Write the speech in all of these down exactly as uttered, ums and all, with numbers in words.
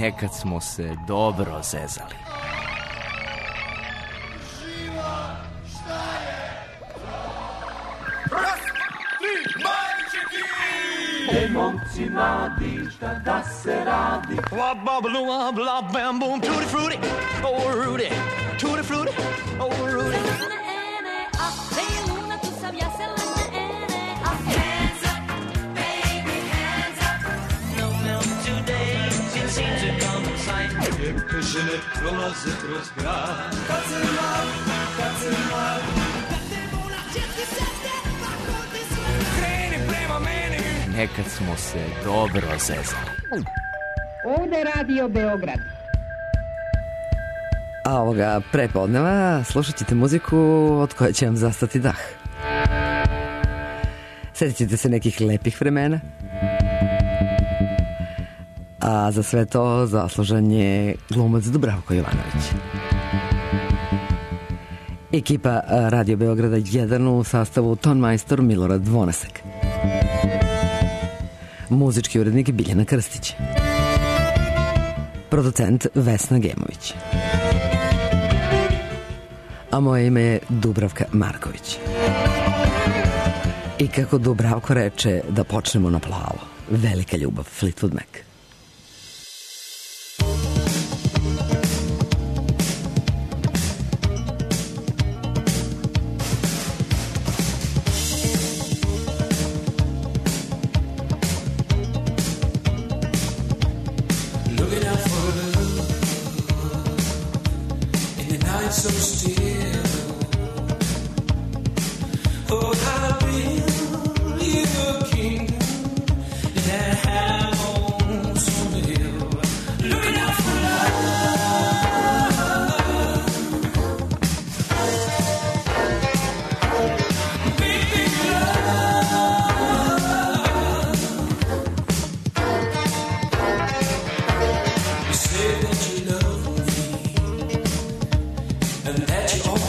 Nekad smo se dobro zezali. Ej, momci mladi, šta da se radi? Wab bab lua bla bam boom tutti frutti, oh Rudy, tutti frutti, oh Rudy. Hands up, baby, hands up. No milk today, it seems to come in sight. Djevke žene prolaze kroz grad. Kad se mlad, kad se mlad. Kreni prema meni. Nekad smo se dobro zezali. Ovde Radio Beograd. A ovoga prepodneva slušat ćete muziku od koje će vam zastati dah. Sjetit ćete se nekih lepih vremena. A za sve to zaslužan je glumac Dubravko Jovanović. Ekipa Radio Beograda jedan u sastavu tonmajstor Milorad Dvonesek. Muzički urednik Biljana Krstić. Producent Vesna Gemović. A moje ime je Dubravka Marković. I kako Dubravko reče da počnemo na plavo. Velika ljubav, Fleetwood Mac. So still, oh, how real your kingdom that have on some hill. Looking out for love, big, big love. You say that you love me and that you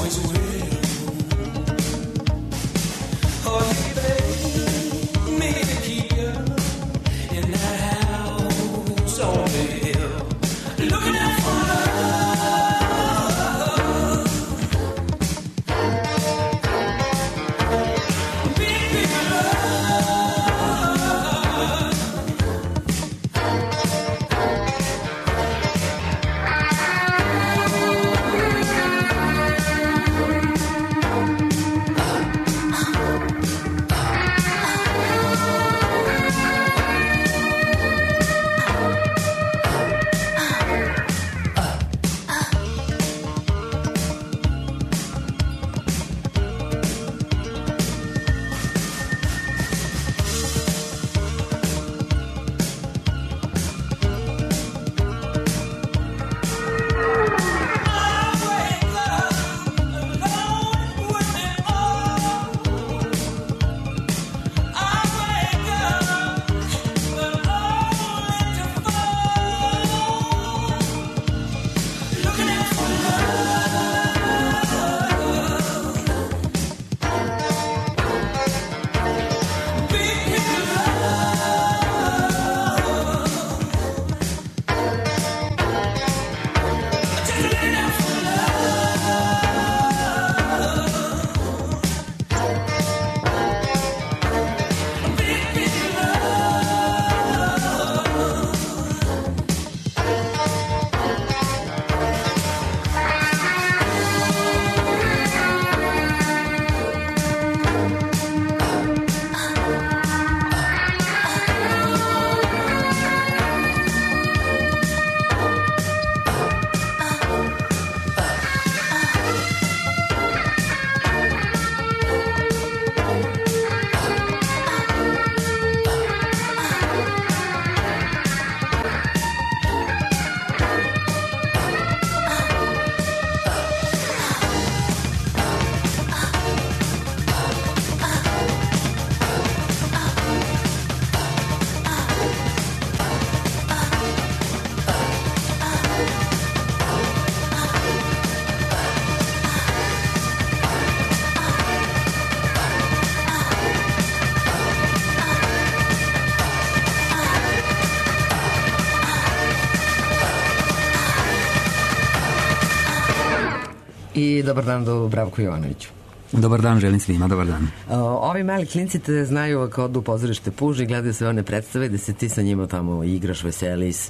I dobar dan Dubravku Jovanoviću. Dobar dan, želim svima, dobar dan. O, ovi mali klinci te znaju kao odu u pozorište Puž i gledaju sve one predstave da se ti sa njima tamo igraš, veseliš.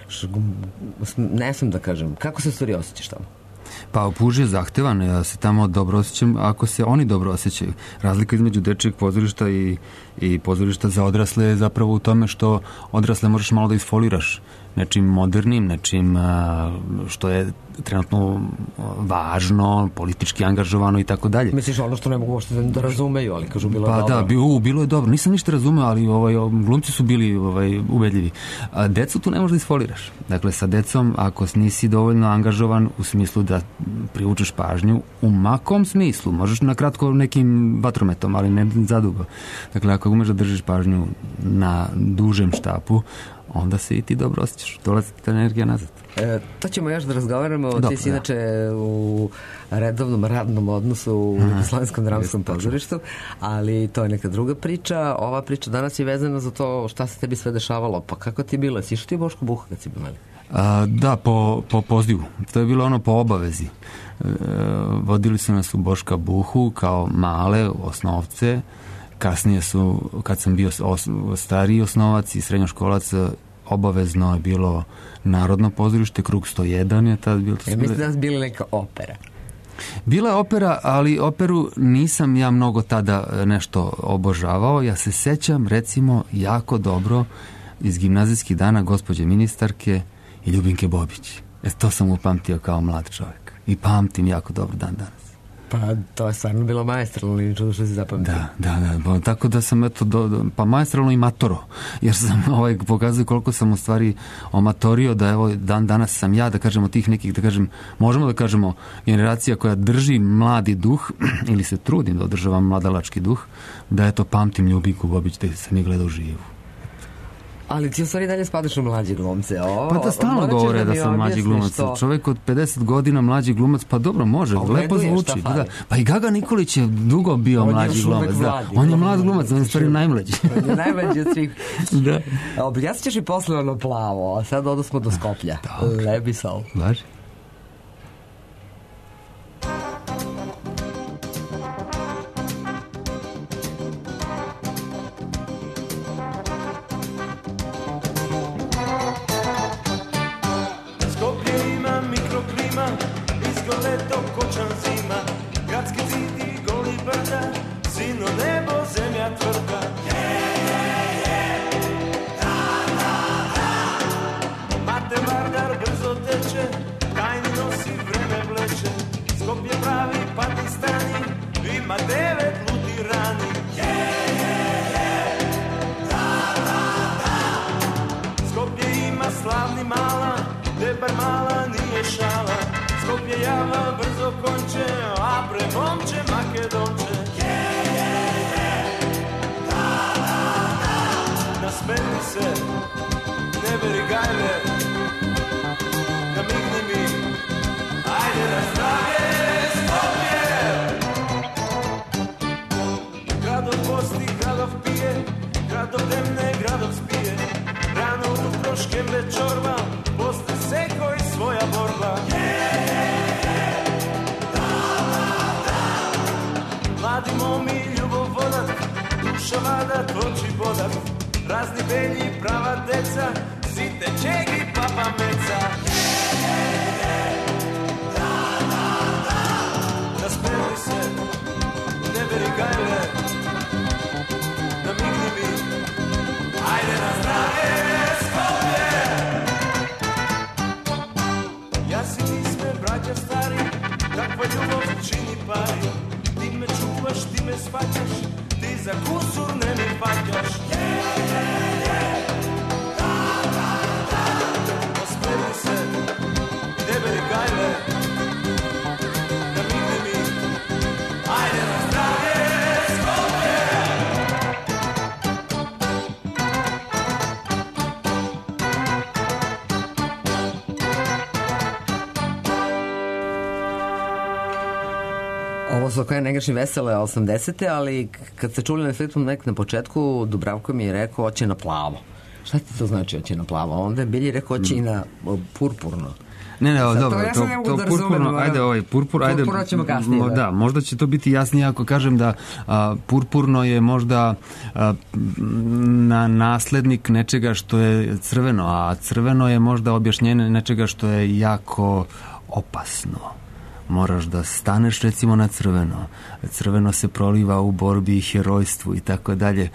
Ne sam da kažem, kako se u stvari osjećaš tamo? Pa Puž je zahtevan, ja se tamo dobro osjećam ako se oni dobro osjećaju. Razlika između dečijeg pozorišta i, i pozorišta za odrasle je zapravo u tome što odrasle možeš malo da isfoliraš nečim modernim, nečim što je trenutno važno, politički angažovano i tako dalje. Misliš ono što ne mogu uopšte da razumeju, ali kažu bilo je pa dobro. Da, bilo, bilo je dobro. Nisam ništa razumeo, ali ovaj, glumci su bili ovaj, ubedljivi. A decu tu ne možeš da isfoliraš. Dakle, sa decom, ako nisi dovoljno angažovan u smislu da privučeš pažnju, u makom smislu, možeš na kratko nekim vatrometom, ali ne zadugo. Dakle, ako umeš da držiš pažnju na dužem štapu, onda se i ti dobro osjećaš. Dolazi ta energija nazad. E, to ćemo još da razgovaramo. Dobro, ti si da. inače u redovnom radnom odnosu u Jugoslavenskom dramskom pozorištu, ali to je neka druga priča. Ova priča danas je vezana za to šta se tebi sve dešavalo. Pa kako ti je bilo? Si išao ti Boško Buha kad si bio mali? A, da, po, po pozivu. To je bilo ono po obavezi. E, vodili su nas u Boška Buhu kao male osnovce. Kasnije su, kad sam bio os, stariji osnovac i srednjoškolac, obavezno je bilo Narodno pozorište, Krug sto jedan je tad bilo. Ja mislim da nas bila neka opera. Bila je opera, ali operu nisam ja mnogo tada nešto obožavao. Ja se sećam, recimo, jako dobro iz gimnazijskih dana gospođe ministarke i Ljubinke Bobić. E, to sam upamtio kao mlad čovjek. I pamtim jako dobro dan danas. Pa to je stvarno bilo maestralno i čudo što si zapamtio. Da, da, da. Tako da sam eto, do, do, pa maestralno i matoro, jer sam ovaj, pokazao koliko sam u stvari omatorio, da evo dan danas sam ja, da kažemo tih nekih, da kažem, možemo da kažemo generacija koja drži mladi duh, ili se trudim da održavam mladalački duh, da eto pamtim Ljubinku Bobić da sam je gledao živu. Ali ti u stvari dalje spadaš u mlađe glumce. O, pa da stalno govore da, da sam mlađi glumac. Što... Čovjek od pedeset godina mlađi glumac, pa dobro može, pa lepo zvuči. Pa, da. Pa i Gaga Nikolić je dugo bio on mlađi glumac. Da. On je mlad glumac, on je stvari najmlađi. On je najmlađi od svih. Da. Objasnićeš i posle ono plavo, a sad odosmo do Skoplja. Lebisal. Važi. Ovo su koje negačni vesele osamdesete, ali kad ste čuli na Fleetwood Mac na početku, Dubravko mi je rekao, hoće na plavo. Šta ti to znači hoće na plavo? Onda je Bilji rekao hoće i na purpurno. Ne, ne, Sad, dobro, to, ja to, ne to da purpurno, razumem, ajde, ovaj, purpur, ajde, purpurno ćemo kasnije, mo, da. da, možda će to biti jasnije ako kažem da a, purpurno je možda a, na naslednik nečega što je crveno, a crveno je možda objašnjenje nečega što je jako opasno. Moraš da staneš recimo na crveno. Crveno se proliva u borbi i herojstvu i tako dalje.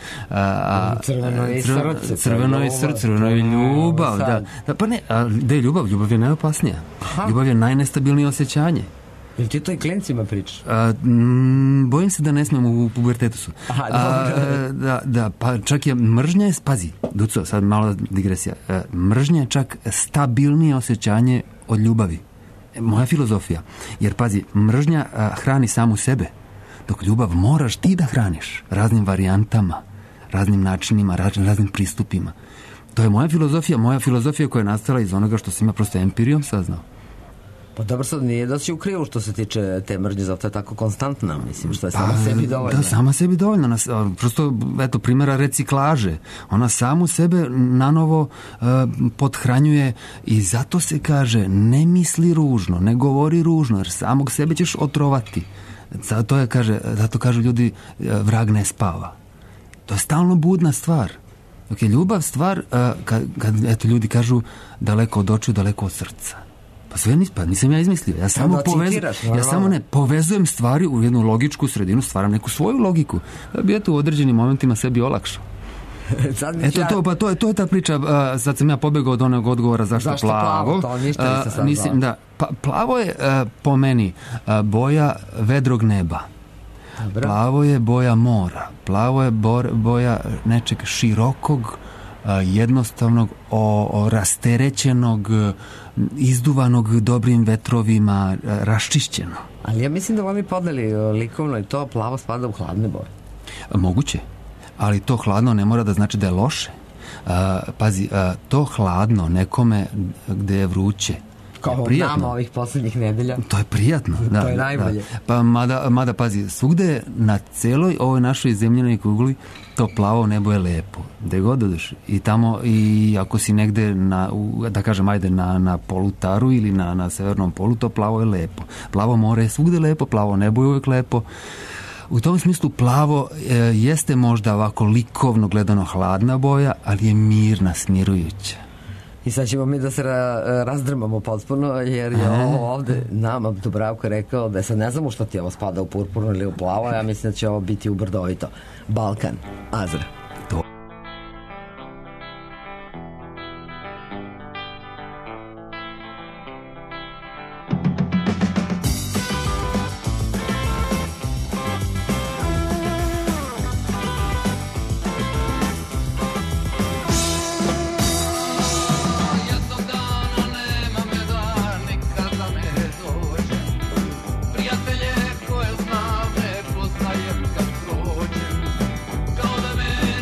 Crveno je i srce. Crveno je i srce, crveno je ljubav. Da, da, pa ne, a gde je ljubav? Ljubav je najopasnija. Aha. Ljubav je najnestabilnije osjećanje. Jel ti to i klincima pričaš? A, m, bojim se da ne smem u pubertetu su. Aha, a, da, da, pa čak je mržnja je, pazi, Duco, sad malo digresija. A, mržnja je čak stabilnije osjećanje od ljubavi. Moja filozofija. Jer, pazi, mržnja a, hrani samu sebe, dok ljubav moraš ti da hraniš raznim varijantama, raznim načinima, raznim pristupima. To je moja filozofija, moja filozofija koja je nastala iz onoga što sam ja prosto empirijom saznao. Pa dobro, sad nije da si u krivu što se tiče te mržnje, zato je tako konstantna, mislim, što je sama pa, sebi dovoljna. Da, sama sebi dovoljna. Nas, prosto, eto, primjera reciklaže. Ona samu sebe nanovo uh, pothranjuje i zato se kaže ne misli ružno, ne govori ružno, jer samog sebe ćeš otrovati. Zato, je, kaže, zato kažu ljudi vrag ne spava. To je stalno budna stvar. Dok je ljubav stvar, uh, kad, kad eto, ljudi kažu daleko od očiju, daleko od srca. Pa sve nis, pa nisam ja izmislio. Ja samo da povezujem, citiraš, ja samo ne povezujem stvari u jednu logičku sredinu, stvaram neku svoju logiku. Da bi eto u određenim momentima sebi olakšao. Eto ja... to, pa to je to je ta priča. Uh, sad sam ja pobegao od onog odgovora zašto, zašto plavo. plavo to ništa uh, mislim da pa, plavo je uh, po meni uh, boja vedrog neba. Dobro. Plavo je boja mora. Plavo je bor, boja nečeg širokog, jednostavnog, o, o rasterećenog, izduvanog dobrim vetrovima, raščišćeno. Ali ja mislim da oni podeli likovno i to plavo spada u hladne boje. Moguće, ali to hladno ne mora da znači da je loše. A, pazi, a, to hladno nekome gde je vruće, kao nama ovih poslednjih nedelja. To je prijatno. Da, to je najbolje. Da. Pa mada, mada pazi, svugde na celoj ovoj našoj zemljenoj kugli to plavo nebo je lepo. Gde god odeš. I tamo, i ako si negde na, da kažem, ajde, na, na polutaru ili na, na severnom polu, to plavo je lepo. Plavo more je svugde lepo, plavo nebo je uvijek lepo. U tom smislu plavo e, jeste možda ovako likovno gledano hladna boja, ali je mirna, smirujuća. I sad ćemo mi da se ra, razdrmamo potpuno, jer je ovo ovde nama Dubravko rekao da sad ne znamo što ti ovo spada u purpurno ili u plavo, ja mislim da će ovo biti u brdovito. Balkan, Azra. To. Prijatelje koje znam ne poznajem kad prođem, kao da me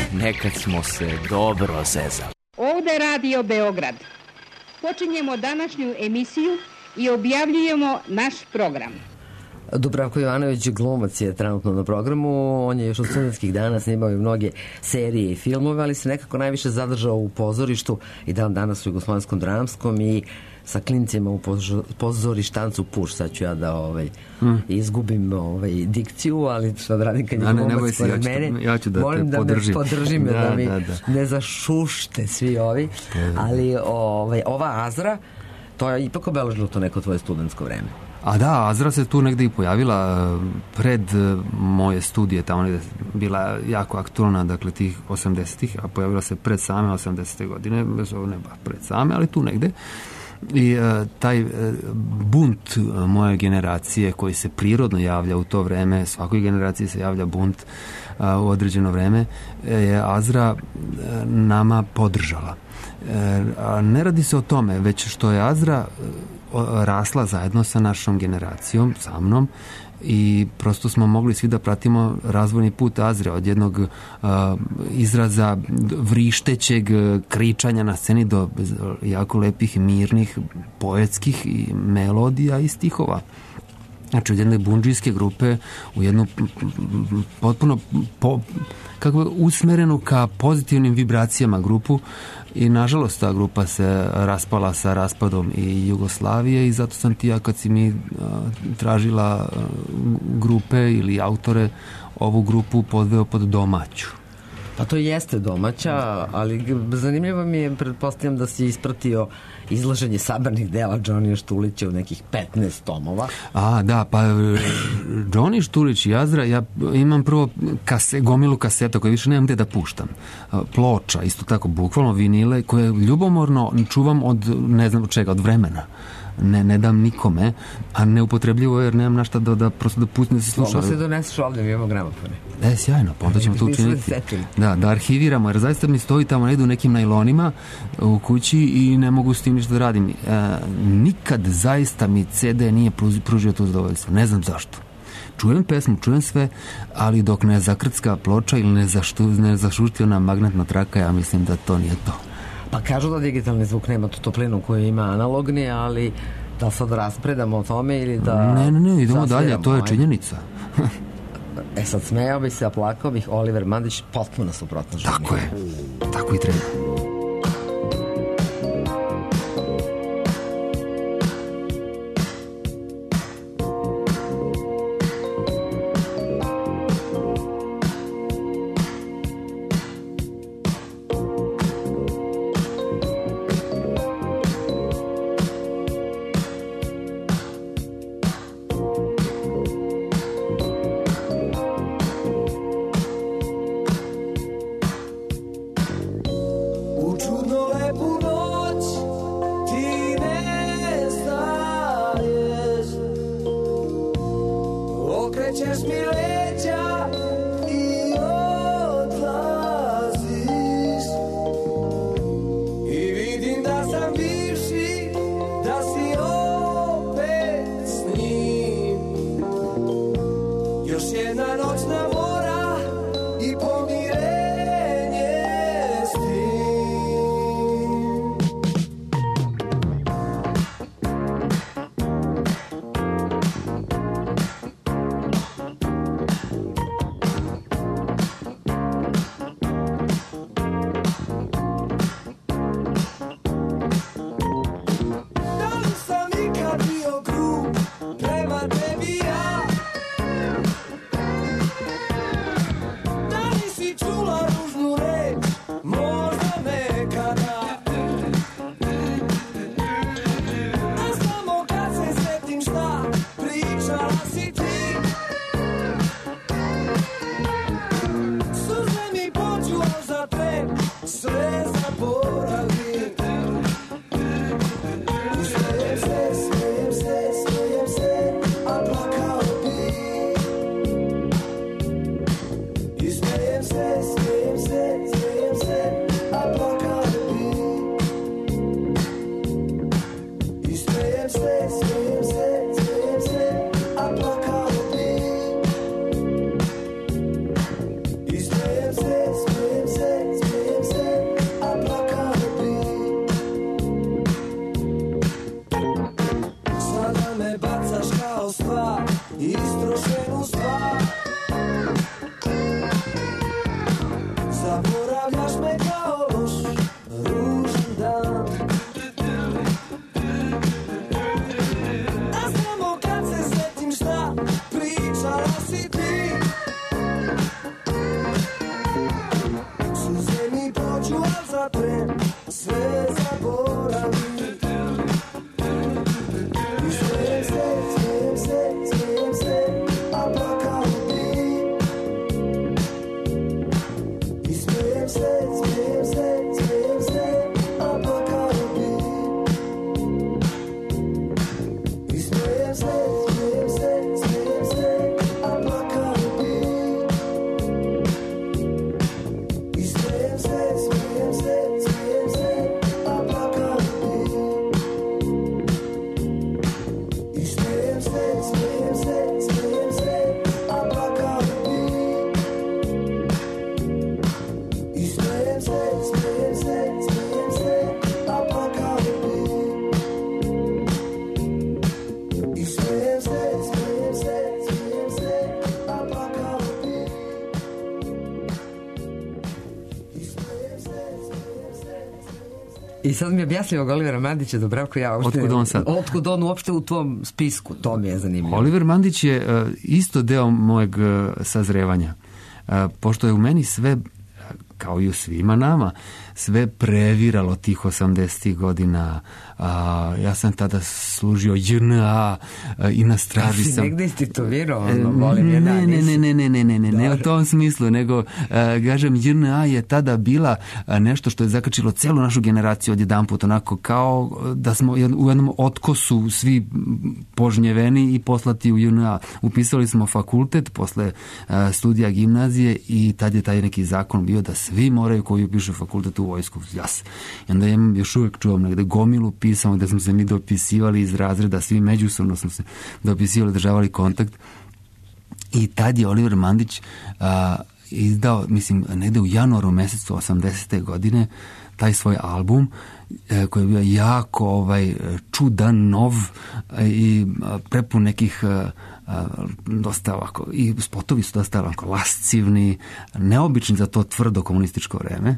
nekad smo se dobro zezali. Ovde Radio Beograd. Počinjemo današnju emisiju i objavljujemo naš program. Dubravko Jovanović, glumac, je trenutno na programu. On je još od studentskih dana snimao i mnoge serije i filmove, ali se nekako najviše zadržao u pozorištu i dan danas u Jugoslovenskom dramskom i sa klincima u pozorištancu Puš. Sad ću ja da ovaj, mm. izgubim ovaj, dikciju, ali što da radim kad je ne, glumac pored ja mene. Ja ću da molim te podržim. Da me podržim, da, da mi da, da. ne zašušte svi ovi. Ali ovaj, ova Azra, to je ipak obeležilo to neko tvoje studentsko vreme. A da, Azra se tu negde i pojavila pred moje studije, tamo negde bila jako aktualna, dakle tih osamdesetih, a pojavila se pred same osamdesete godine, bez ovo ne ba pred same, ali tu negde. I uh, taj uh, bunt uh, moje generacije koji se prirodno javlja u to vreme, svakoj generaciji se javlja bunt uh, u određeno vreme, je Azra uh, nama podržala. Uh, a ne radi se o tome, već što je Azra uh, rasla zajedno sa našom generacijom, sa mnom, i prosto smo mogli svi da pratimo razvojni put Azre od jednog uh, izraza vrištećeg kričanja na sceni do jako lepih, mirnih, poetskih i melodija i stihova. Znači od jedne bundžijske grupe u jednu potpuno po, kako usmerenu ka pozitivnim vibracijama grupu, i nažalost ta grupa se raspala sa raspadom i Jugoslavije, i zato sam ti ja kad si mi uh, tražila uh, grupe ili autore, ovu grupu podveo pod domaću. Pa to jeste domaća, ali zanimljivo mi je, pretpostavljam da si ispratio izlaženje sabranih dela Džonija Štulića u nekih petnaest tomova. A, da, pa Džoni Štulić i Azra, ja imam prvo kase, gomilu kaseta koje više nemam gde da puštam. Ploča, isto tako, bukvalno vinile, koje ljubomorno čuvam od, ne znam od čega, od vremena. Ne, ne dam nikome, a neupotrebljivo jer nemam našta da, da prosto da pustim da se sluša. Mogu se doneseš ovdje, mi imamo gramofone. E, sjajno, pa onda ćemo to učiniti. Da, da arhiviramo, jer zaista mi stoji tamo negdje u nekim najlonima u kući i ne mogu s tim ništa da radim. E, nikad zaista mi ce de nije pružio to zadovoljstvo. Ne znam zašto. Čujem pesmu, čujem sve, ali dok ne zakrcka ploča ili ne, zaštu, ne zašušti ona magnetna traka, ja mislim da to nije to. Pa kažu da digitalni zvuk nema tu toplinu koju ima analogni, ali da sad raspredamo o tome ili da... Ne, ne, ne, idemo dalje, to je činjenica. E sad, smejao bih se, a plakao bih, Oliver Mandić potpuno suprotno ženi. Tako je, tako i treba. Is there zaboravljaš me kao loš ružan dan. A samo kad se setim šta pričala si ti, suze mi pođu, al zatrem, sve zaboravim. I smijem se, smijem se, smijem se, a plakao bi. I smijem se, smijem se, smijem se, a plakao bi. I smijem se, smijem se, smijem se, a plakao bi. I smijem se, smijem se, smijem se, a plakao bi. I smijem se, smijem se, smijem se, a plakao bi. I smijem se, smijem se, smijem se, a plakao bi. I smijem se, smijem se, smijem se, a plakao bi. I smijem se, smijem se, smijem se. I sad mi objasnio Olivera Mandića, Dubravko, ja uopšte... Otkud on sad? Otkud on uopšte u tvom spisku, to mi je zanimljivo. Oliver Mandić je uh, isto deo mojeg uh, sazrevanja. Uh, pošto je u meni sve, uh, kao i u svima nama, sve previralo tih osamdesetih godina. Uh, ja sam tada služio J N A uh, i na straži si sam... negde istitovirao, ono, volim je da ne, ne, ne, ne, ne, ne, ne, ne, ne u tom smislu, nego, uh, kažem, J N A je tada bila uh, nešto što je zakačilo celu našu generaciju odjedanput, onako kao da smo u jednom otkosu svi požnjeveni i poslati u J N A. Upisali smo fakultet posle uh, studija gimnazije i tad je taj neki zakon bio da svi moraju koji upišu fakultet u vojsku. Jas. I onda ja još uvijek čuvam negde gomilu pisamo da smo se mi dopisivali iz razreda, svi međusobno smo se dopisivali, državali kontakt. I tad je Oliver Mandić a, izdao, mislim, negde u januaru mesecu osamdesete godine taj svoj album e, koji je bio jako ovaj, čudan, nov e, i a, prepun nekih a, a, dosta ovako, i spotovi su dosta ovako lascivni, neobični za to tvrdo komunističko vreme.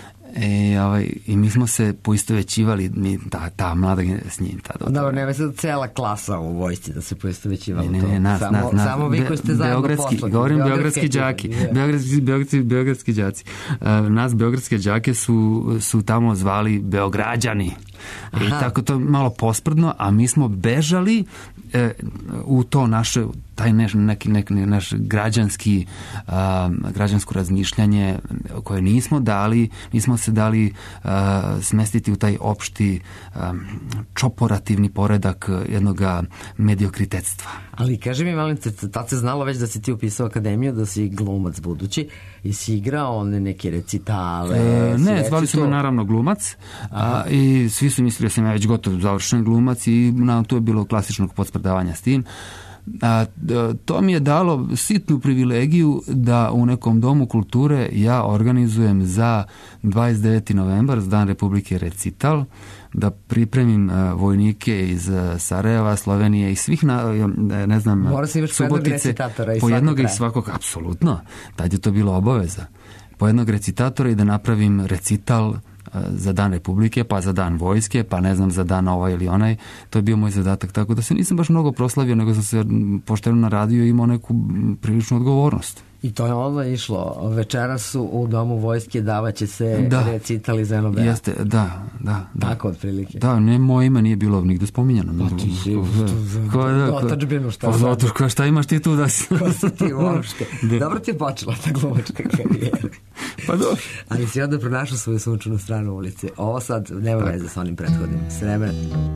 E, ovaj, i mi smo se poistovećivali, mi, ta, ta mlada s njim tada. Dobro, nema sad cela klasa u vojsci da se poistovećivala. Ne, ne, ne, nas, samo, nas, nas. Samo vi koji ste zajedno beogradski, poslali. Govorim beogradski đaki. Yeah. Beogradski, beogradski, beogradski đaci. Uh, nas beogradske đake su, su tamo zvali Beograđani. I tako to malo posprdno, a mi smo bežali e, u to naše, taj neš, neki, neki naš građanski a, građansko razmišljanje koje nismo dali, nismo se dali a, smestiti u taj opšti a, čoporativni poredak jednog mediokritetstva. Ali kaži mi, malim, tad se znalo već da si ti upisao akademiju, da si glumac budući i si igrao one neke recitale. E, ne, zvali su me naravno glumac a, i svi su mislili da sam ja već gotov završen glumac i na, to je bilo klasičnog podsprdavanja s tim. A, to mi je dalo sitnu privilegiju da u nekom domu kulture ja organizujem za dvadeset deveti novembar, Dan Republike, recital, da pripremim uh, vojnike iz uh, Sarajeva, Slovenije i svih, na, ne znam, Mora se imaš Subotice, po jednog i svakog, apsolutno, tad je to bilo obaveza, po jednog recitatora i da napravim recital uh, za Dan Republike, pa za Dan vojske, pa ne znam, za dan ovaj ili onaj. To je bio moj zadatak, tako da se nisam baš mnogo proslavio, nego sam se pošteno naradio i imao neku priličnu odgovornost. I to je onda išlo. Večeras su u domu vojske, davaće se da. recitali za Nobela. Jeste, da, da. da. Tako, otprilike. Da, ne, moje ime nije bilo nigde spominjano. Pa ti si otačbinu, šta sad? Otačbinu, šta imaš ti tu da si? Ko si ti uopšte? Dobro ti je počela ta glumačka karijera. Pa dobro. Ali si onda pronašao svoju sunčanu stranu ulice. Ovo sad nema veze sa onim prethodnim. Sremen.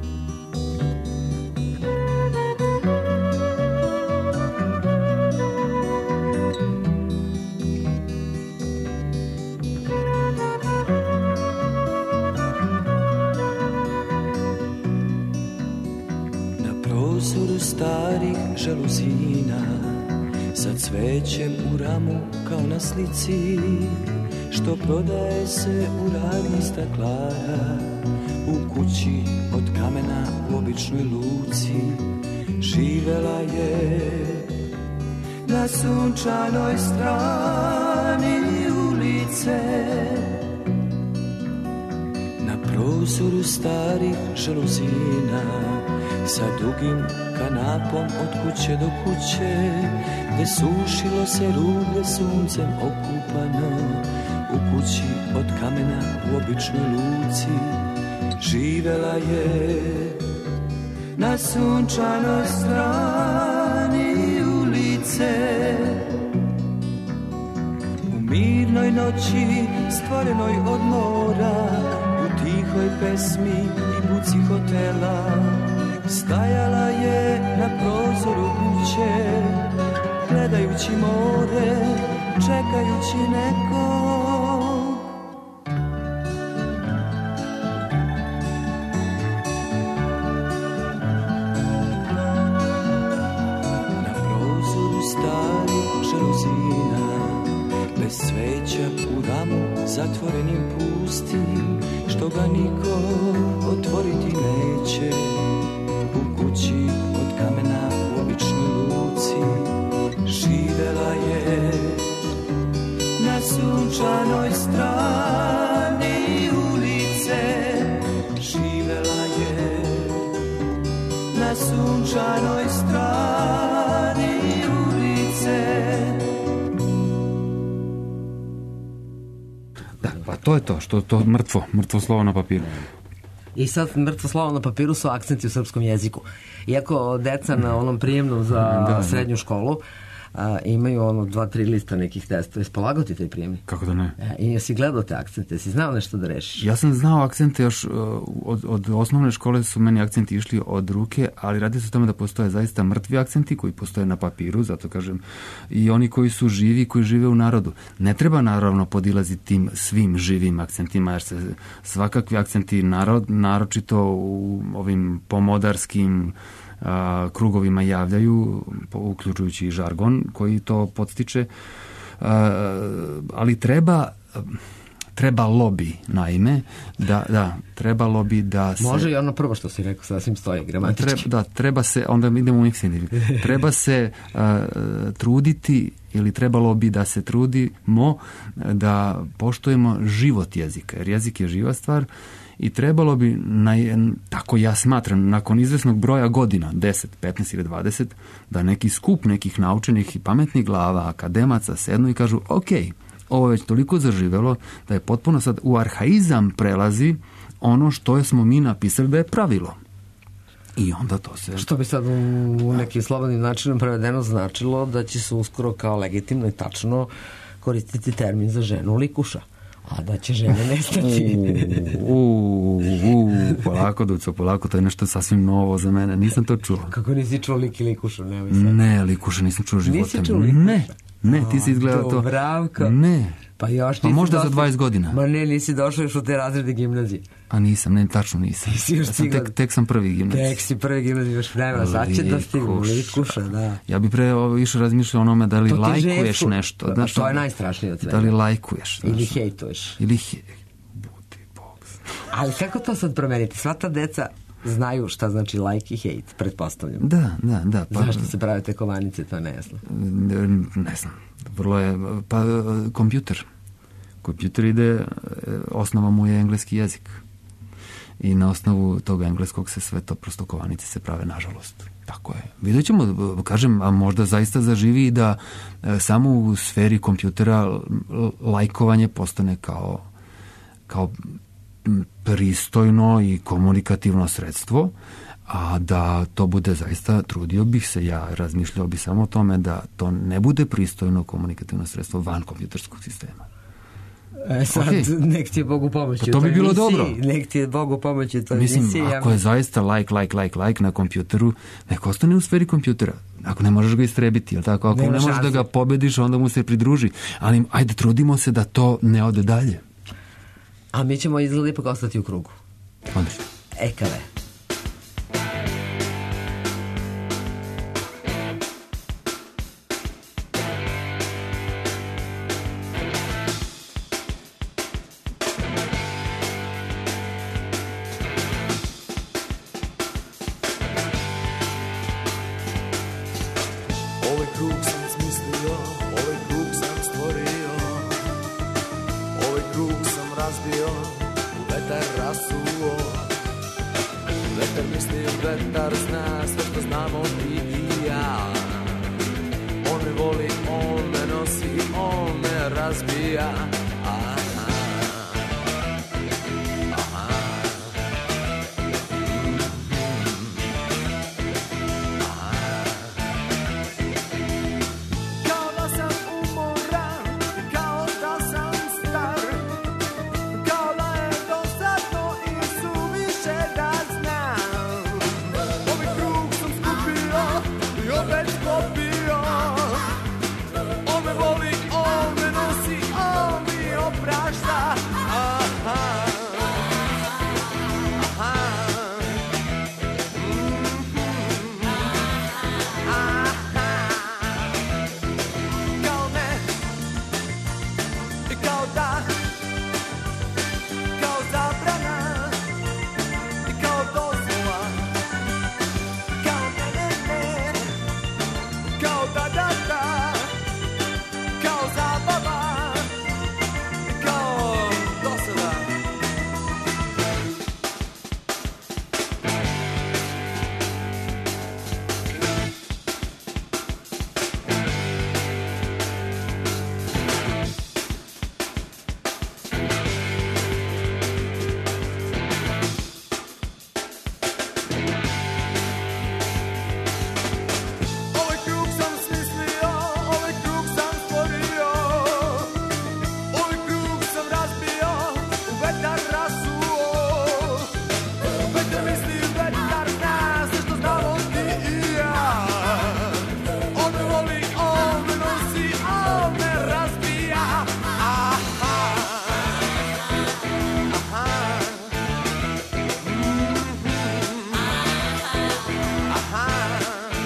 Starih žaluzina sa cvećem u ramu kao na slici što prodaje se u radnji staklara u kući od kamena u običnoj luci živela je na sunčanoj strani ulice prozoru starih žaluzina, sa dugim kanapom od kuće do kuće, gde sušilo se rublje suncem okupano, u kući od kamena u običnoj luci, živela je na sunčanoj strani ulice. U mirnoj noći stvorenoj od mora, u tihoj pesmi i buci hotela, stajala je na prozoru kuće, gledajući more, čekajući nekog. Na prozoru starih žaluzina, bez sveća u ramu zatvorenim pustim, što ga niko otvoriti neće. U kući od kamena u običnoj luci, živela je na sunčanoj strani ulice. Živela je na sunčanoj strani ulice. Da, pa to je to, što to mrtvo, mrtvo slovo na papiru. I sad mrtvo slovo na papiru su akcenti u srpskom jeziku. Iako deca na onom prijemnom za da, srednju školu a, imaju ono dva, tri lista nekih testa. Jesi polagao ti taj prijemni? Kako da ne? E, I jesi gledao te akcente? Jesi znao nešto da rešiš? Ja sam znao akcente još od, od osnovne škole su meni akcenti išli od ruke, ali radi se o tome da postoje zaista mrtvi akcenti koji postoje na papiru, zato kažem, i oni koji su živi, koji žive u narodu. Ne treba naravno podilaziti tim svim živim akcentima, jer se svakakvi akcenti narod, naročito u ovim pomodarskim a, krugovima javljaju, uključujući i žargon koji to podstiče, a, ali treba trebalo bi, naime, da, da, trebalo bi da se... Može i ono prvo što si rekao, sasvim stoji gramatički. Treba, da, treba se, onda idemo u miksini. Treba se uh, truditi, ili trebalo bi da se trudimo da poštujemo život jezika, jer jezik je živa stvar i trebalo bi, na, tako ja smatram, nakon izvesnog broja godina, deset, petnaest ili dvadeset, da neki skup nekih naučenih i pametnih glava, akademaca sednu i kažu, ok, ovo je već toliko zaživelo da je potpuno sad u arhaizam prelazi ono što smo mi napisali da je pravilo. I onda to se... Što bi sad u, u nekim slobodnim načinom prevedeno značilo da će se uskoro kao legitimno i tačno koristiti termin za ženu likuša. A da će žene nestati. Uuu, uu, polako, Duco, polako, to je nešto sasvim novo za mene. Nisam to čuo. Kako nisi čuo lik i likušu? Ne, ne likuša nisam čuo životem. Nisi čuo likuša? Ne. Ne, ti si izgledao to. Dobravka. Ne. Pa još pa možda došli, za dvadeset godina. Ma ne, nisi došao još u te razrede gimnazije. A nisam, ne, tačno nisam. Ja sam tek, tek sam prvi gimnazij. Tek si prvi gimnazij, još vremena. Sad će da stignu, likuša, da. Ja bi pre više razmišljao onome da li lajkuješ nešto. Da, da, to je najstrašnije od svega. Da li lajkuješ. Ili hejtuješ. Ili hejtuješ. Budi boks. Ali kako to sad promeniti? Sva ta deca znaju šta znači like i hate, pretpostavljam. Da, da, da. Pa, zašto se prave te kovanice, to ne jasno. Ne, ne znam. Vrlo je, pa kompjuter. Kompjuter ide, osnova mu je engleski jezik. I na osnovu tog engleskog se sve to prosto kovanice se prave, nažalost. Tako je. Vidjet ćemo, kažem, a možda zaista zaživi da samo u sferi kompjutera lajkovanje postane kao kao pristojno i komunikativno sredstvo, a da to bude zaista, trudio bih se, ja razmišljao bih samo o tome da to ne bude pristojno komunikativno sredstvo van kompjuterskog sistema. E sad, okay. Nek ti je Bogu pomoći. Pa to bi bilo dobro. Nek ti je Bogu pomoći u toj Mislim, emisiji. ako je zaista like, like, like, like na kompjuteru, nek ostane u sferi kompjutera. Ako ne možeš ga istrebiti, jel tako? Ako Nema ne možeš šanse. Da ga pobediš, onda mu se pridruži. Ali ajde, trudimo se da to ne ode dalje. A mi ćemo izgleda ipak ostati u krugu. Odlično. Ekale. Ovaj krug sam smislio, ovaj krug sam stvorio, ovaj krug sam razbio, u vetar rasuo. misli vetar zna sve što znamo ti i ja. On me voli, on me nosi, on me razbija. Aha, aha. Kao da sam umoran, kao da sam star, kao da je dosadno i suviše da znam. Ovaj krug sam skupio i opet popio. On me voli, on me nosi, on mi oprašta. Aha, aha. Kao ne i kao da, kao zabrana i kao dozvola, kao ne, ne, ne, kao da, da, da, kao zabava i kao dosada. Ovaj krug sam smislio, ovaj krug sam stvorio, ovaj krug sam razbio, u vetar rasuo. Vetar misli, vetar zna sve što znamo ti i ja. On me voli, on me nosi, on me razbija. Aha, aha. Aha.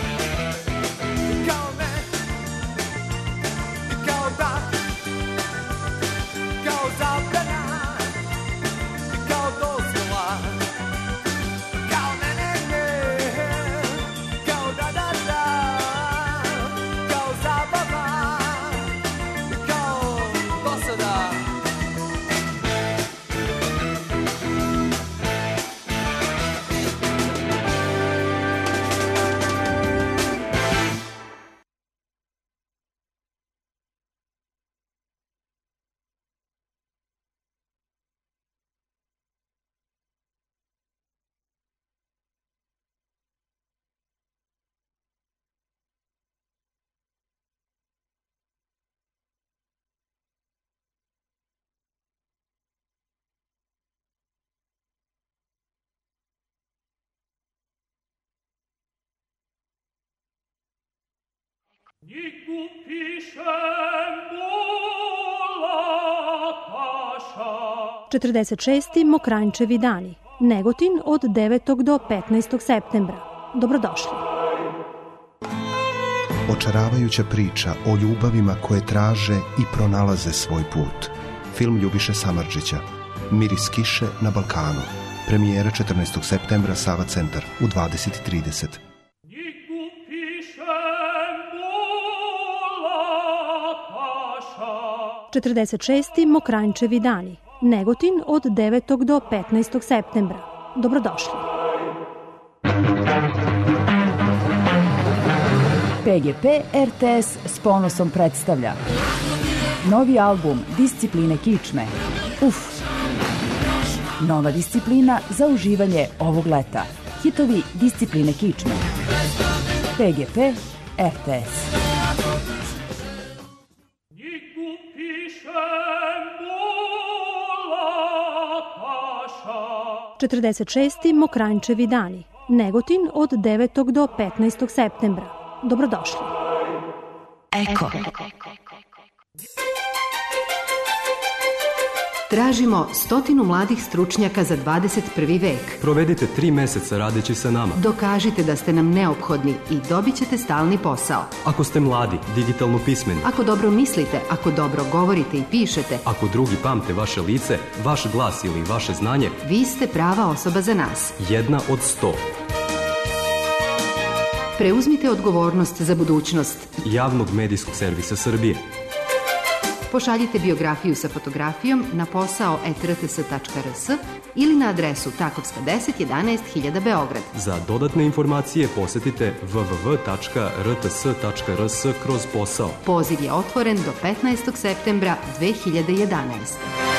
Kao ne i kao da, kao zabrana i kao dozvola, kao ne, ne, ne, kao da, da, da, kao zabava i kao dosada. Niku piše mula paša. četrdeset šesti Mokranjčevi dani. Negotin od devetog do petnaestog septembra. Dobrodošli. Očaravajuća priča o ljubavima koje traže i pronalaze svoj put. Film Ljubiše Samardžića. Miris kiše na Balkanu. Premijera četrnaestog septembra, Sava centar u dvadeset i trideset. Niku piše mula paša. četrdeset šesti Mokranjčevi dani. Negotin od devetog do petnaestog septembra. Dobrodošli. P G P R T S s ponosom predstavlja novi album Discipline kičme. Uf! Nova disciplina za uživanje ovog leta. Hitovi Discipline kičme. P G P R T S. Niku piše mula paša. četrdeset šesti Mokranjčevi dani. Negotin od devetog do petnaestog septembra. Dobrodošli. Eko. Tražimo stotinu mladih stručnjaka za dvadeset prvi vek. Provedite tri meseca radeći sa nama. Dokažite da ste nam neophodni i dobit ćete stalni posao. Ako ste mladi, digitalno pismeni. Ako dobro mislite, ako dobro govorite i pišete. Ako drugi pamte vaše lice, vaš glas ili vaše znanje. Vi ste prava osoba za nas. Jedna od sto. Preuzmite odgovornost za budućnost javnog medijskog servisa Srbije. Pošaljite biografiju sa fotografijom na posao et er te es tačka er es ili na adresu Takovska deset jedanaest hiljada Beograd. Za dodatne informacije posetite w w w tačka r t s tačka r s kroz posao. Poziv je otvoren do petnaestog septembra dve hiljade jedanaeste.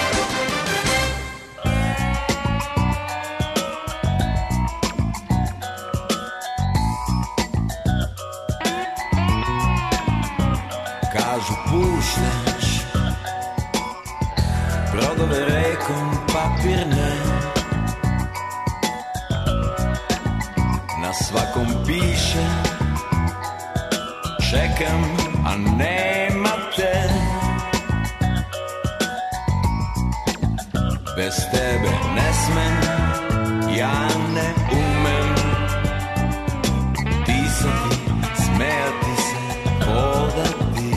Kažu puštaš brodove rekom papirne, na svakom piše čekam, a nema te. Bez tebe ne smem, ja ne umem pisati, smejati se, hodati.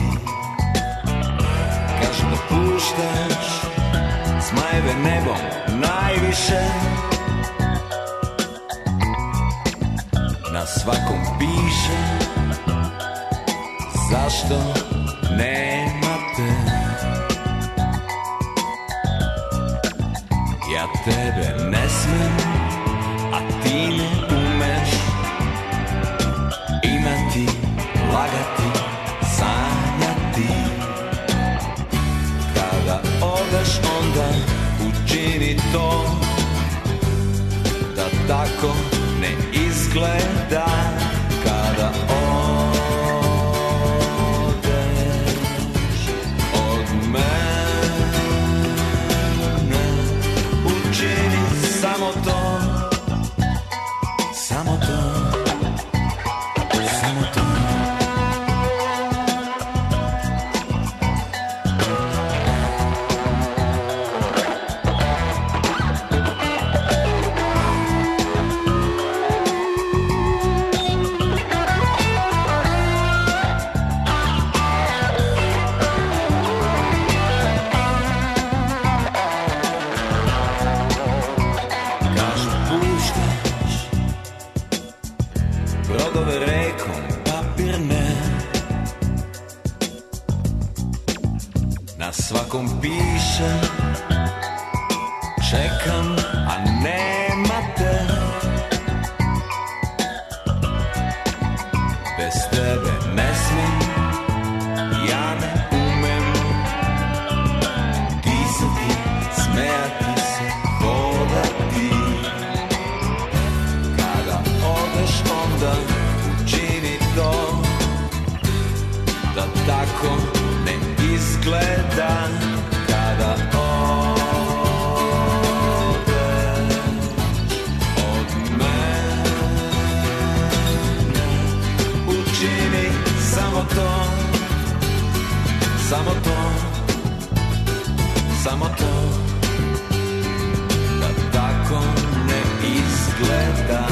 Kažu da puštaš smajeve nebom najviše, na svakom piše zašto nema te. Ja tebe ne smem, a ti ne umeš imati, lagati, sanjati. Kada odeš onda učini to da tako ne izgleda. Kada odeš od mene učini samo to, samo to, samo to. Na svakom piše čekam, a nema te. Bez tebe ne smem, ja ne umem pisati, smejati se, hodati. Kada odeš onda učini to da tako ne izgleda. Kada odeš od mene učini samo to, samo to, samo to, da tako ne izgleda.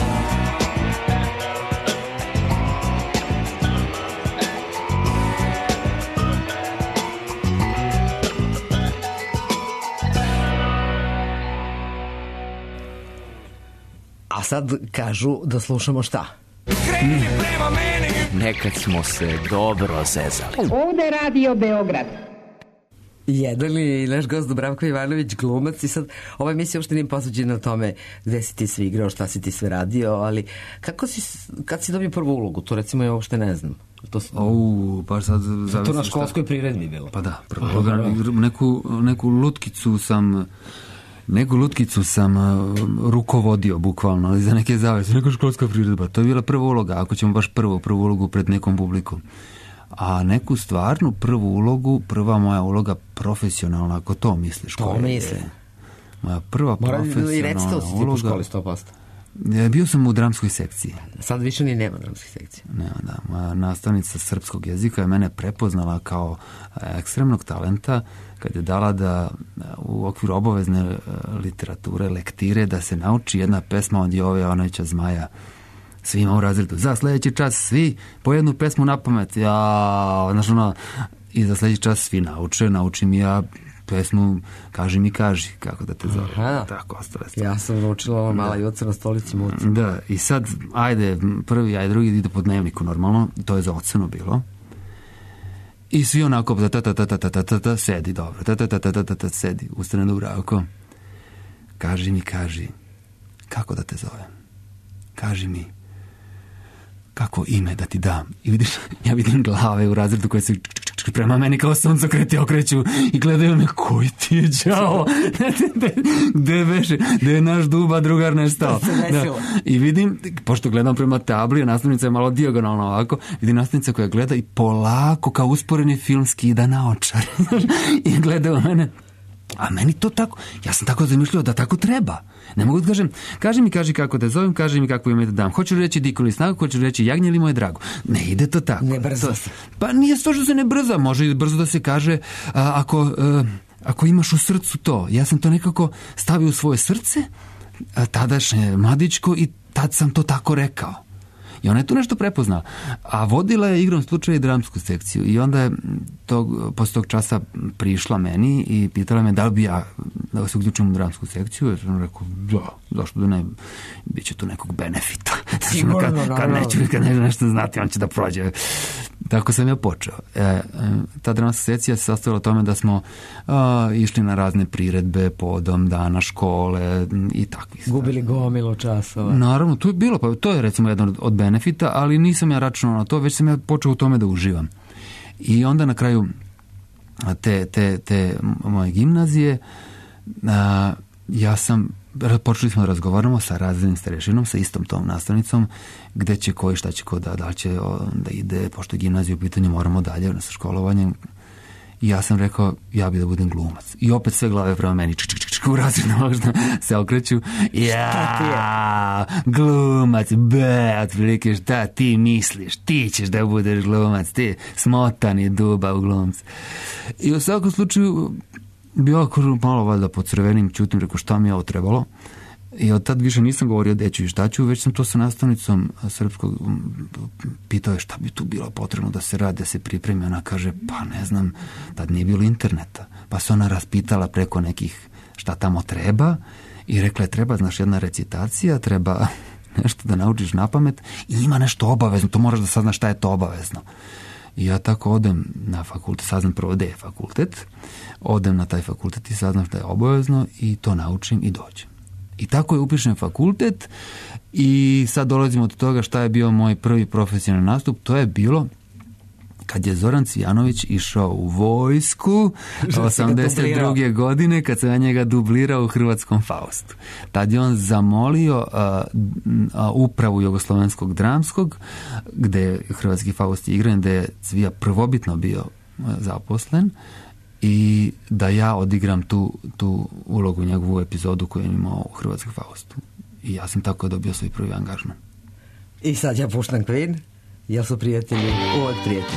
A sad kažu da slušamo šta? Kreni prema meni. Nekad smo se dobro zezali. Ovde Radio Beograd. Jedan je naš gost Dubravko Ivanović, glumac, i sad ova emisija uopšte nije posuđena na tome gde si ti sve igrao, šta si ti sve radio, ali kako si, kad si dobio prvu ulogu, to recimo ja uopšte ne znam. To su... Ou, pa sad zavisi. To na školskoj priredbi bilo. Pa da, prvo uloga, neku, neku lutkicu sam... Neku lutkicu sam uh, rukovodio bukvalno, ali za neke zavese, neka školska priredba. To je bila prva uloga, ako ćemo baš prvu, prvu ulogu pred nekom publikom. A neku stvarnu prvu ulogu, prva moja uloga profesionalna, ako to misliš. To mislim. Moja prva Mora profesionalna i recite uloga. ti po školi sto posto. Bio sam u dramskoj sekciji. Sad više ni nema dramskih sekcija. Nema, da. Moja nastavnica srpskog jezika je mene prepoznala kao ekstremnog talenta kad je dala da u okviru obavezne literature, lektire, da se nauči jedna pesma od Jove Jovanovića Zmaja svima u razredu. Za sledeći čas svi po jednu pesmu na pamet. Ja, znaš ono, i za sledeći čas svi nauče, naučim i ja pesmu Kaži mi kaži, kako da te zove. Aha. Tako, ostale stvari. Ja sam naučila ovo Mala Juca na stolici muci. Da, i sad, ajde, prvi, ajde, drugi ide po dnevniku normalno, to je za ocenu bilo. I svi onako, ta, ta, ta, ta, ta, ta, ta, ta, sedi, dobro, ta, ta, ta, ta, ta, ta, ta, sedi, ustane Dubravko. Kaži mi, kaži, kako da te zovem? Kaži mi, kako ime da ti dam? I vidiš, ja vidim glave u razredu koje se prema meni kao suncokreti okreću i gledaju me, koji ti je đavo? Gde beše? Gde je naš Duba drugar nestao? Da. I vidim, pošto gledam prema tabli, nastavnica je malo dijagonalno ovako, vidim nastavnica koja gleda i polako kao usporeni film skida na očar. I gleda u mene. A meni to tako, ja sam tako zamišljao da tako treba. Ne mogu da kažem, kaži mi, kaži kako te zovem, kaži mi kako ime da dam. Hoću reći Diko ili Snagu, hoću reći Jagnje ili moje drago. Ne ide to tako. Ne brza se. Pa nije to što se ne brza, može i brzo da se kaže a, ako, a, ako imaš u srcu to. Ja sam to nekako stavio u svoje srce, a, tadašnje mladićko, i tad sam to tako rekao. I ona je tu nešto prepoznala. A vodila je igrom slučaja i dramsku sekciju. I onda je tog, posle tog časa prišla meni i pitala me da li bi ja da se uključim u dramsku sekciju. Jer sam rekao, da, zašto da ne, bit će tu nekog benefita. Sigurno, kad, kad neću, kad neću nešto znati, on će da prođe. Tako sam ja počeo. E, ta dramska sekcija se sastavila o tome da smo a, išli na razne priredbe podom dana škole i takvi. Gubili gomilu časova. Naravno, to je bilo, pa to je recimo jedan od benefita, ali nisam ja računao na to, već sam ja počeo u tome da uživam. I onda na kraju te, te, te moje gimnazije a, ja sam počeli smo da razgovaramo sa razrednim starešinom, sa istom tom nastavnicom, gde će ko i šta će ko da, da će da ide, pošto je gimnazija u pitanju, moramo dalje sa školovanjem. I ja sam rekao, ja bi da budem glumac. I opet sve glave prema meni, čik, čik, čik, u razrednom možda se okreću. Ja, glumac, be, otprilike, šta ti misliš? Ti ćeš da budeš glumac, ti smotan je Duba u glumc. I u svakom slučaju, bio malo valjda po crvenim, čutim, rekao šta mi je ovo trebalo. I od tad više nisam govorio gde ću i šta ću, već sam to sa nastavnicom srpskog pitao je šta bi tu bilo potrebno da se radi, da se pripremi. Ona kaže, pa ne znam, tad nije bilo interneta. Pa se ona raspitala preko nekih šta tamo treba i rekla je, treba, znaš, jedna recitacija, treba nešto da naučiš na pamet i ima nešto obavezno, to moraš da saznaš šta je to obavezno. I ja tako odem na fakultet, saznam prvo gde je fakultet, odem na taj fakultet i saznam šta je obavezno i to naučim i dođem. I tako je upišen fakultet i sad dolazimo do toga šta je bio moj prvi profesionalni nastup. To je bilo kad je Zoran Cvijanović išao u vojsku osamdeset druge godine, kad sam ja njega dublirao u Hrvatskom Faustu. Tad je on zamolio a, a, upravu Jugoslovenskog dramskog, gde je Hrvatski Faust igran, gde je Cvija prvobitno bio a, zaposlen, i da ja odigram tu, tu ulogu, njegovu epizodu koju je imao u Hrvatskom Faustu. I ja sam tako dobio svoj prvi angažman. I sad ja puštam Queen, jel su prijatelji uvek prijatelji?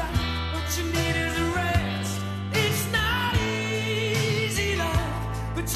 But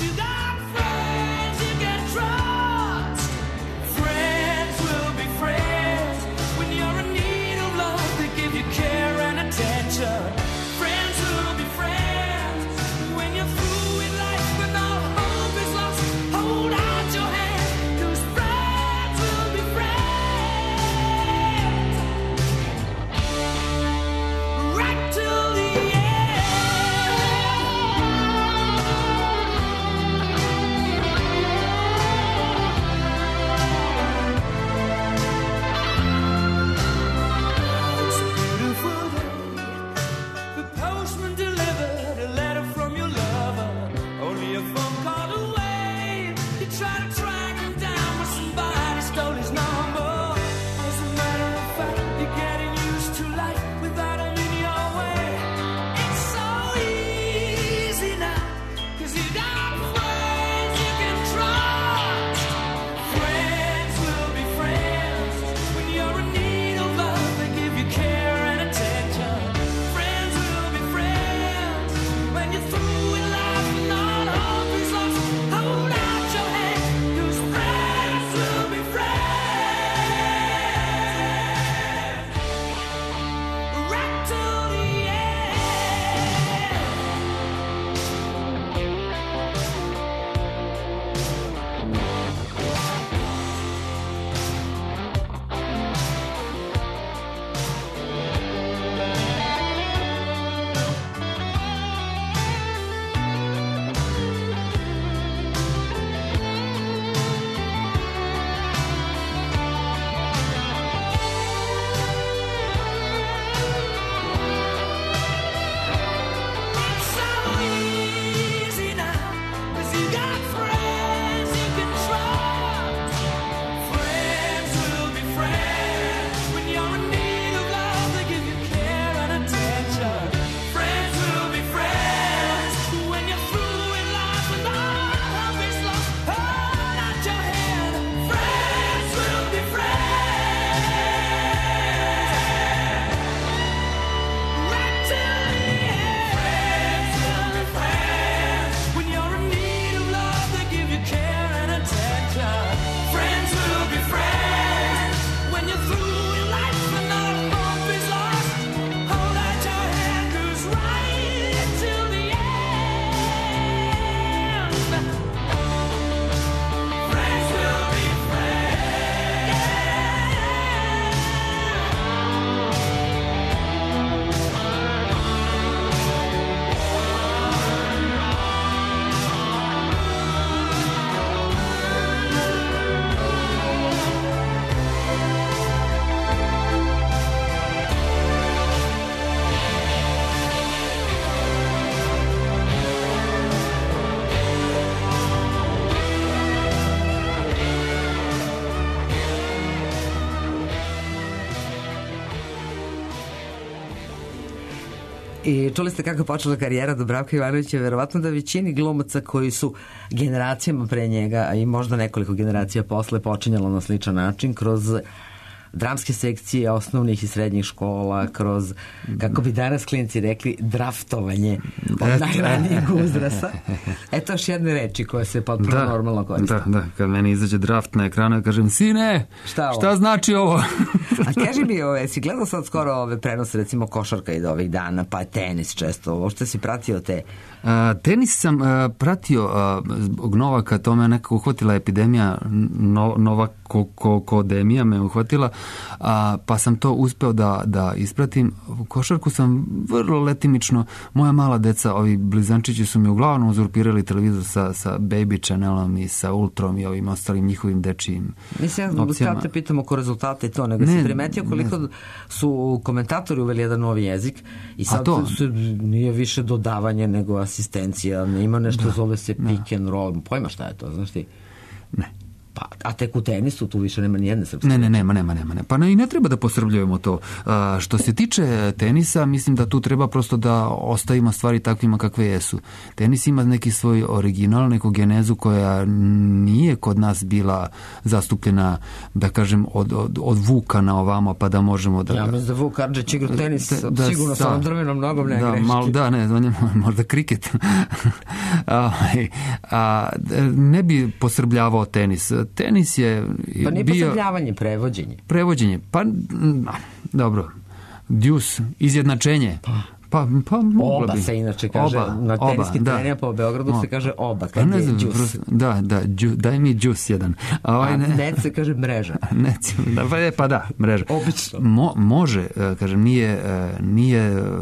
I čuli ste kako je počela karijera Dubravka Ivanovića, verovatno da većini glumaca koji su generacijama pre njega, a i možda nekoliko generacija posle, počinjalo na sličan način kroz dramske sekcije osnovnih i srednjih škola, kroz, kako bi danas klinci rekli, draftovanje od najranijeg uzrasta. Eto još jedne reči koje se potpuno da, normalno koriste. Da, da, kad meni izađe draft na ekranu, ja kažem, sine, šta, šta znači ovo? A kaži mi, ove, si gledao sad skoro ove prenose, recimo košarka i do ovih dana, pa tenis često, ovo što si pratio te? A, tenis sam a, pratio a, zbog Novaka, to me nekako uhvatila epidemija, no, Novakodemija me uhvatila, a, pa sam to uspeo da, da ispratim. Košarku sam vrlo letimično, moja mala deca, ovi blizančići su mi uglavnom uzurpirali televizor sa, sa Baby Channelom i sa Ultrom i ovim ostalim njihovim dečijim Mislim, ja opcijama. Te pitam oko rezultata i to, nego ne, si primetio koliko ne. su komentatori uveli jedan novi jezik i sad to su, nije više dodavanje nego asistencija, ne ima nešto, da, zove se pick da. and roll, pojma šta je to, znaš ti? Ne. Pa, a tek u tenisu tu više nema ni jedne srpske. Ne, ne, nema, nema, nema. Ne. Pa ne, i ne treba da posrbljujemo to. A, što se tiče tenisa, mislim da tu treba prosto da ostavimo stvari takvima kakve jesu. Tenis ima neki svoj original, neku genezu koja nije kod nas bila zastupljena, da kažem, od, od, od Vuka na ovamo, pa da možemo da... Ja mislim da Vuk Karadžić igra tenis, da, da, sigurno sa onom drvenom nogom ne da, greški. Mal, da, ne, on je možda kriket. a, a, ne bi posrbljavao tenis. Tenis je pa nije bio... posrbljavanje, prevođenje. Prevođenje, pa dobro. Djus, izjednačenje. Pa, pa, pa moglo oba bi. Se inače kaže, oba, na teniski trenija po Beogradu oba. Se kaže oba, kad pa je džus. Da, da, džu, daj mi džus jedan. A, ovaj, ne, net se kaže mreža. Net, da, pa, je, pa da, mreža. Obično. Mo, može, kažem, nije, nije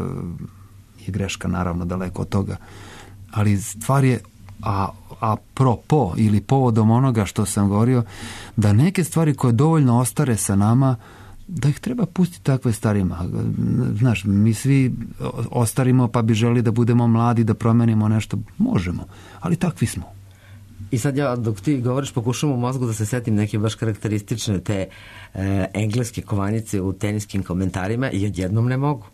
je greška, naravno, daleko od toga. Ali stvar je, a a propo ili povodom onoga što sam govorio, da neke stvari koje dovoljno ostare sa nama, da ih treba pustiti takve starima. Znaš, mi svi ostarimo pa bi želi da budemo mladi, da promenimo nešto. Možemo, ali takvi smo. I sad ja, dok ti govoriš, pokušam u mozgu da se setim neke baš karakteristične te e, engleske kovanice u teniskim komentarima i odjednom ne mogu.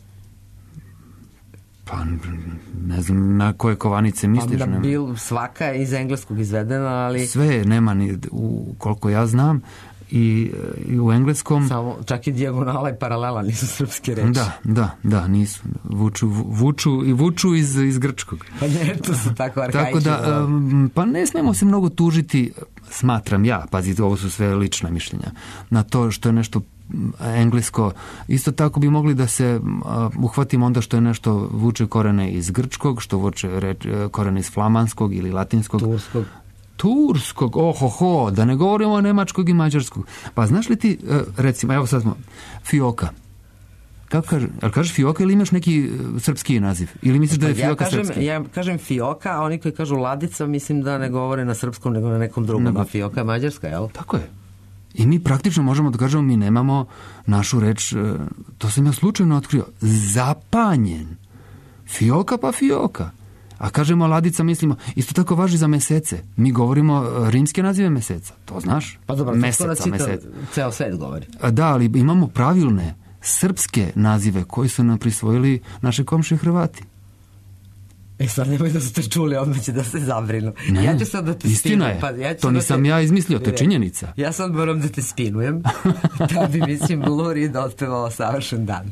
Pa ne znam na koje kovanice misliš. Pa da bil svaka je iz engleskog izvedena, ali... Sve nema ni, u, koliko ja znam, i, i u engleskom... Samo, čak i dijagonala i paralela nisu srpske reči. Da, da, da, nisu. Vuču, vuču i vuču iz, iz grčkog. Pa ne, to su tako arhaični. Tako da, um, pa ne smemo se mnogo tužiti, smatram ja, pazite, ovo su sve lična mišljenja, na to što je nešto englesko. Isto tako bi mogli da se uh, uhvatimo onda što je nešto vuče korene iz grčkog, što vuče reč, korene iz flamanskog ili latinskog. Turskog. Turskog, ohoho, da ne govorimo o nemačkog i mađarskog. Pa znaš li ti, uh, recimo, evo sad smo, fioka. Kako kaže, ali kažeš fioka ili imaš neki uh, srpski naziv? Ili misliš da je fioka ja kažem, srpska? Ja kažem fioka, a oni koji kažu ladica, mislim da ne govore na srpskom, nego na nekom drugom. Nego, a fioka je mađarska, jel? Tako je. I mi praktično možemo da kažemo, mi nemamo našu reč, to sam ja slučajno otkrio, zapanjen. Fioka pa fioka. A kažemo ladica, mislimo, isto tako važi za mesece. Mi govorimo rimske nazive meseca, to znaš? Pa dobro, meseca, to meseca. Ceo svet govori. Da, ali imamo pravilne srpske nazive koji su nam prisvojili naše komšije Hrvati. E sad nemoj da su te čuli, odmah će da se zabrinu. Ne, ja ću sad da te istina spinujem. je, Pa ja ću to nisam da te... ja izmislio, to je činjenica. Ja sad moram da te spinujem, da bi, mislim, Lou Reed otpevao Savršen dan.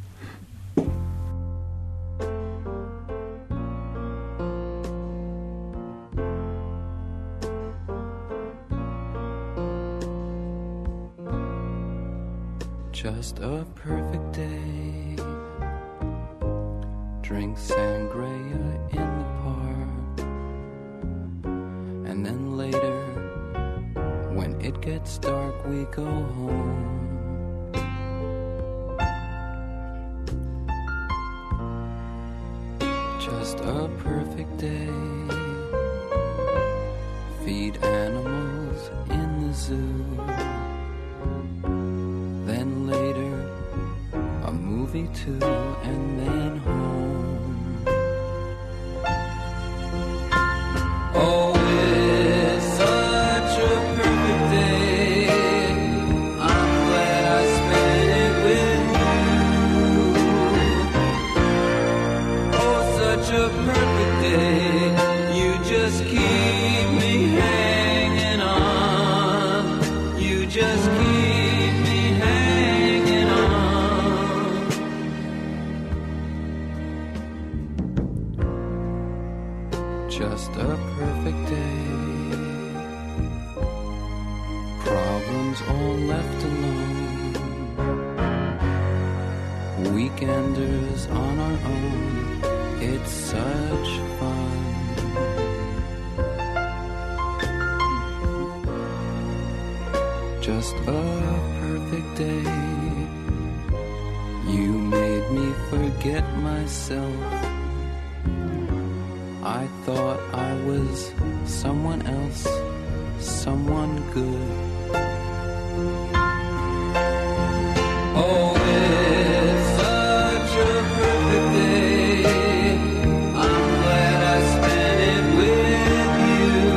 Just a perfect day. Drink sangria in the park. And then later, when it gets dark, we go home. Just a perfect day. Feed animals in the zoo. Then later, a movie too, and then home. Oh, it's such a perfect day. I'm glad I spent it with you. alone. Weekenders on our own, it's such fun. Just a perfect day. You made me forget myself. I thought I was someone else, someone good. Oh, it's such a perfect day. I'm glad I spent it with you.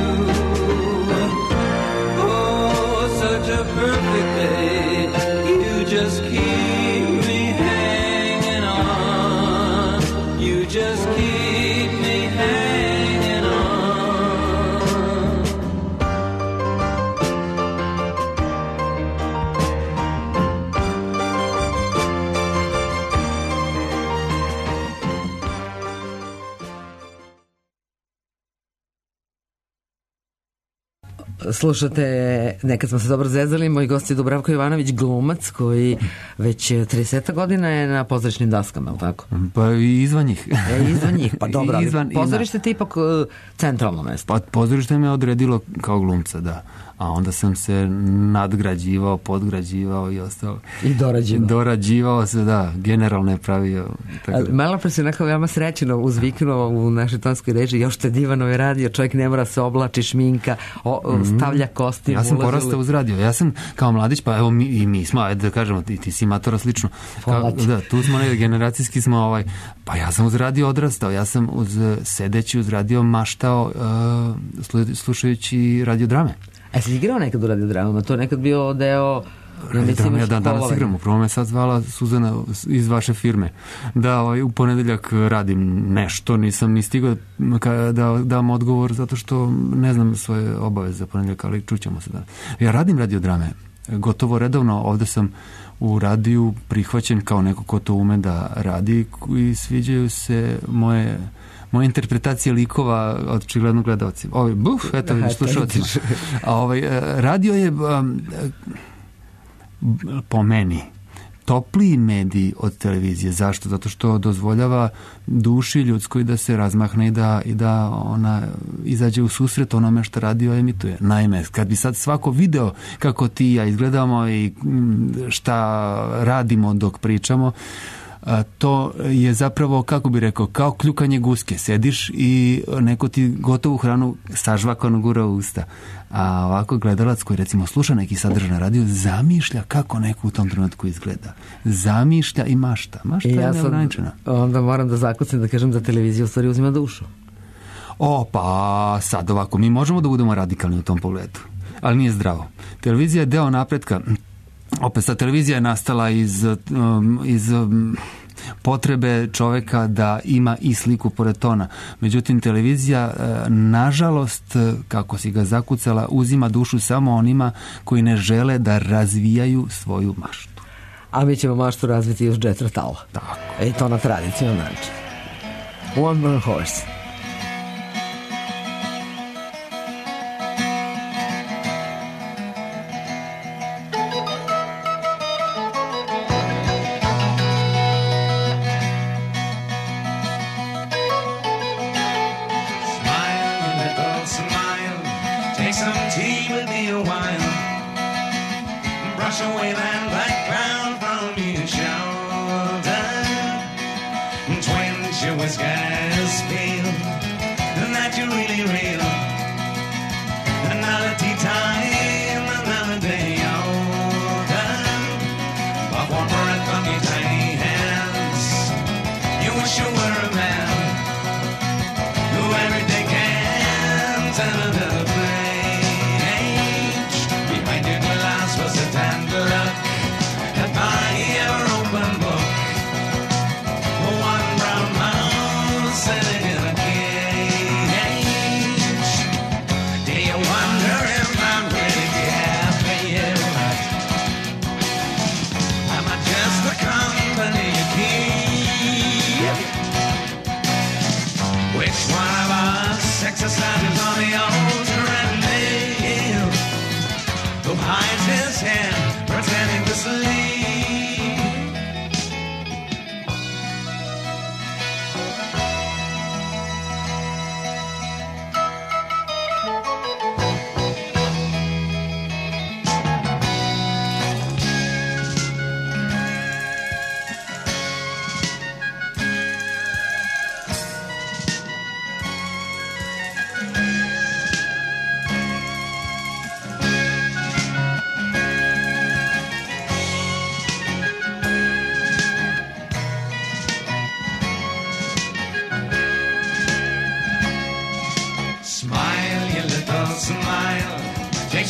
Oh, such a perfect day. You just keep me hanging on. You just keep me hanging on. Slušate, nekad smo se dobro zezali, moj gost je Dubravko Jovanović, glumac koji već trideset godina je na pozorišnim daskama, ali tako? Pa i izvan njih. E, izvan njih, pa dobro, ali Izvan- pozorište ti ipak uh, centralno mesto. Pa pozorište me odredilo kao glumca, da. A onda sam se nadgrađivao, podgrađivao i ostalo. I dorađivao. Dorađivao se, da, generalno je pravio. Tako da. Malo pre se nekako veoma srećeno uzviknuo u našoj tonskoj reči, još te divano je radio, čovjek ne mora se oblači, šminka, o, Mhm. stavlja kostim. Ja sam ulazi u- porastao uz radio. Ja sam kao mladić, pa evo mi, i mi smo, ajde da kažemo, ti, ti si matora slično. Hvala ti. Da, tu smo negdje, generacijski smo, ovaj, pa ja sam uz radio odrastao, ja sam uz, sedeći uz radio maštao, uh, slu- slušajući radiodrame. A si igrao nekad u radiodramama? To je nekad bio deo... Ja mislim, Drama, ja dan, danas školovanja. igram, upravo me sad zvala Suzana iz vaše firme, da ovaj, u ponedeljak radim nešto, nisam ni stigao ka- da dam odgovor zato što ne znam svoje obaveze za ponedeljak, ali čućemo se danas. Ja radim radiodrame, gotovo redovno, ovde sam u radiju prihvaćen kao neko ko to ume da radi i sviđaju se moje moje interpretacije likova od očigledno gledalcima. Ovaj, buf, eto, Aha, slušalcima. eto, A ovaj, e, radio je um, po meni topliji medij od televizije. Zašto? Zato što dozvoljava duši ljudskoj da se razmahne i da, i da ona izađe u susret onome što radio emituje. Naime, kad bi sad svako video kako ti i ja izgledamo i mm, šta radimo dok pričamo, a, to je zapravo, kako bi rekao, kao kljukanje guske. Sediš i neko ti gotovu hranu sažvakano gura u usta. A ovako gledalac koji recimo sluša neki sadržaj na radiju zamišlja kako neko u tom trenutku izgleda. Zamišlja i mašta. Mašta I je ja sam, neograničena. onda moram da zakucam da kažem da televizija u stvari uzima dušu. O, pa sad ovako, mi možemo da budemo radikalni u tom pogledu, ali nije zdravo. Televizija je deo napretka. Opet, sad, televizija je nastala iz, um, iz um, potrebe čoveka da ima i sliku pored tona. Međutim, televizija, uh, nažalost, kako si ga zakucala, uzima dušu samo onima koji ne žele da razvijaju svoju maštu. A mi ćemo maštu razviti još Jet Ratala. Tako. I to na tradicijom način. One Man Horse. Smile, little smile. Take some tea with me a while. Brush away that black cloud from your shoulder. Twinge your whiskers pale. That you're really real. Another tea time, another day older. But one breath from your tiny hands. You wish you were a man. Who every day can turn another page. Behind your glass was a tender look at my ever-open book. One brown mouse sitting in a cage.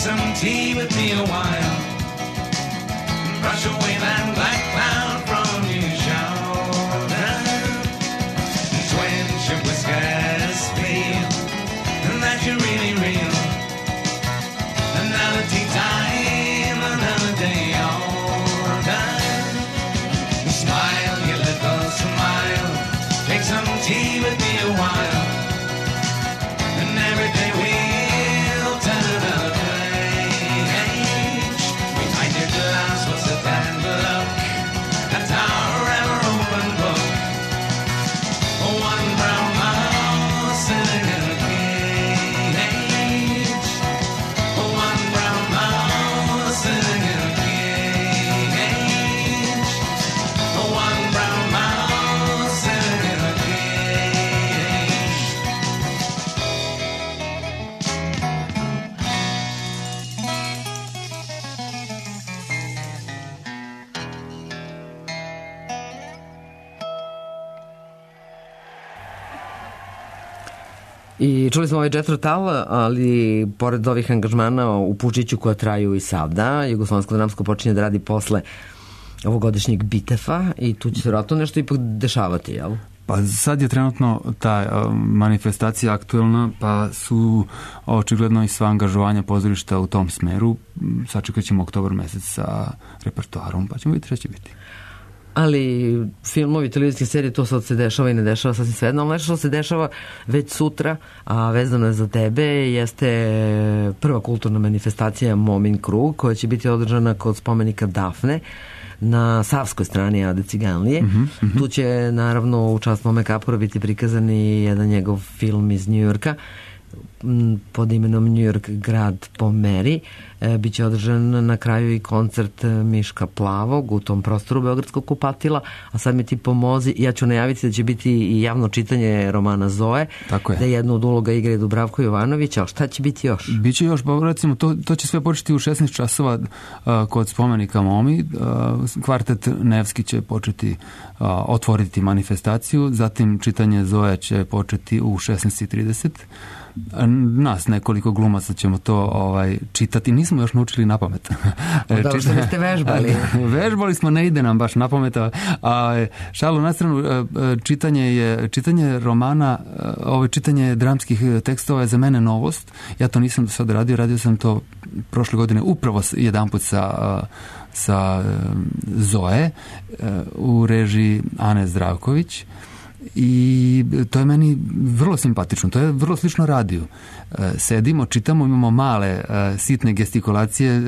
some tea with me a while. Brush away that black cloud from your shoulder. Twinge your whiskers, feel that you're really real. Another tea time, another day older. Smile, your little smile. Take some tea with me a while. And every day we'll turn another page. Behind your glass was a bad look. That's our ever open book. One brown mouse sitting in a cage. One brown mouse sitting in a cage. One brown mouse sitting in a cage. I čuli smo ovaj Jethro Tull, ali pored ovih angažmana u Pučiću koja traju i sada, Jugoslovensko dramsko počinje da radi posle ovogodišnjeg Bitefa i tu će se vratno nešto ipak dešavati, jel? Pa sad je trenutno ta uh, manifestacija aktuelna, pa su očigledno i sva angažovanja pozorišta u tom smeru. Sačekat ćemo oktobar mesec sa repertoarom, pa ćemo vidjeti šta će biti. Ali filmovi, televizijske serije, to sad se dešava i ne dešava sasvim svejedno, ali nešto što se dešava već sutra, a vezano je za tebe, jeste prva kulturna manifestacija Momin krug, koja će biti održana kod spomenika Dafne na savskoj strani Ade Ciganlije. Mm-hmm, mm-hmm. Tu će naravno u čast Mome Kapora biti prikazan i jedan njegov film iz Njujorka pod imenom New York grad po meri. E, biće održan na kraju i koncert Miška Plavog u tom prostoru Beogradskog kupatila, a sad mi ti pomozi, ja ću najaviti da će biti i javno čitanje romana Zoe. Tako je. Da jednu od uloga igra i Dubravko Jovanović, ali šta će biti još? Biće još, pa recimo, to, to će sve početi u šesnaest časova uh, kod spomenika Momi. Uh, kvartet Nevski će početi uh, otvoriti manifestaciju, zatim čitanje Zoe će početi u šesnaest i trideset. Nas nekoliko glumaca ćemo to ovaj, čitati. Nismo još naučili na pamet. Da, što niste vežbali. Vežbali smo, ne ide nam baš na pamet. A, šalu na stranu, čitanje, je, čitanje romana, ovo čitanje dramskih tekstova je za mene novost. Ja to nisam do sada radio. Radio sam to prošle godine upravo jedanput sa, sa Zoe u režiji Ane Zdravković. I to je meni vrlo simpatično, to je vrlo slično radiju. Sedimo, čitamo, imamo male sitne gestikulacije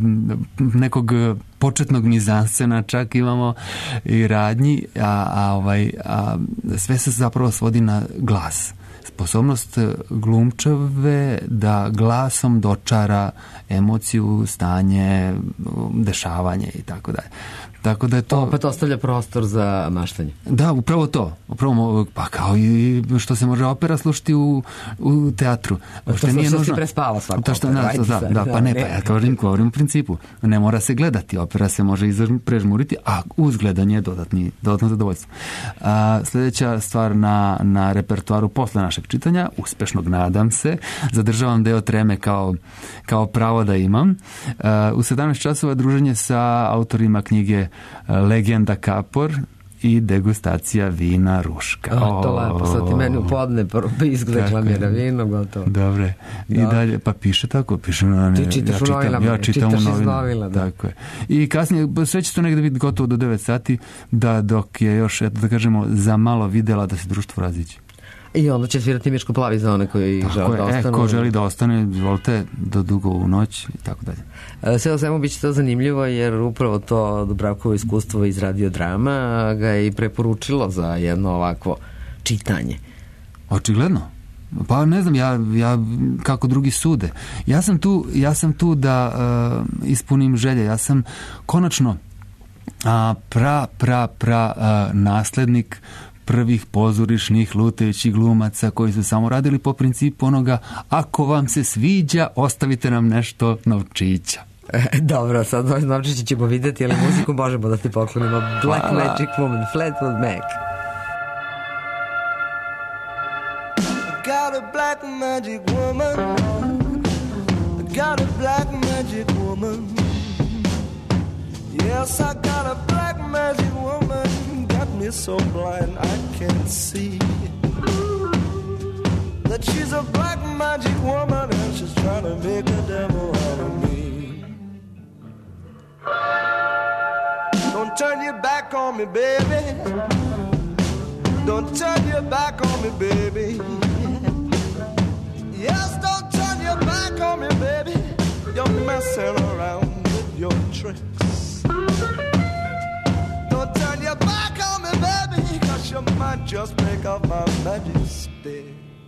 nekog početnog mizanscena, čak imamo i radnji, a, a, ovaj, a sve se zapravo svodi na glas. Sposobnost glumčave da glasom dočara emociju, stanje, dešavanje i tako dalje. Tako da je to... Opet ostavlja prostor za maštanje. Da, upravo to. Upravo, pa kao i što se može opera slušati u, u teatru. To što, nije što nužno... si prespava svako to što, opera. Da, da, da, pa ne, ne, pa ja govorim, govorim u principu. Ne mora se gledati, opera se može prežmuriti, a uz gledanje je dodatni, dodatno zadovoljstvo. A, sljedeća stvar na, na repertoaru posle našeg čitanja, uspešnog nadam se, zadržavam deo treme kao, kao pravo da imam. A, u sedamnaest časova druženje sa autorima knjige Legenda Kapor i degustacija vina Ruška. O, to lepo, sad ti meni u podne izgledeklamira vino, gotovo. Dobre. I Dobre. Dalje, pa piše tako, piše na ne, ti čitaš ja u novinama, ja čitam čitaš u novinama, iz novina. Da. Tako je. I kasnije, sve će to negde biti gotovo do devet sati, da dok je još, eto da kažemo, za malo videla da se društvo raziđe. I onda će svirati Miško Plavi za one koji žele da ostanu. E, ko želi da ostane, izvolite, do dugo u noć i tako dalje. Sve o svemu bit će to zanimljivo, jer upravo to Dubravkovo iskustvo iz radiodrama ga je i preporučilo za jedno ovakvo čitanje. Očigledno. Pa ne znam, ja, ja kako drugi sude. Ja sam tu, ja sam tu da uh, ispunim želje. Ja sam konačno a, pra, pra, pra a, naslednik prvih pozorišnih lutajućih glumaca koji su samo radili po principu onoga, ako vam se sviđa, ostavite nam nešto novčića. E, dobro, sad novčića ćemo vidjeti, ali muziku možemo da ti poklonimo. Black Hvala. Magic Woman, Fleetwood Mac. Got a black magic woman, got a black 'cause I got a black magic woman, got me so blind I can't see that she's a black magic woman and she's trying to make a devil out of me. Don't turn your back on me, baby. Don't turn your back on me, baby. Yes, don't turn your back on me, baby. You're messing around with your tricks. Don't turn your back on me, baby, 'cause you might just break off my magic stick.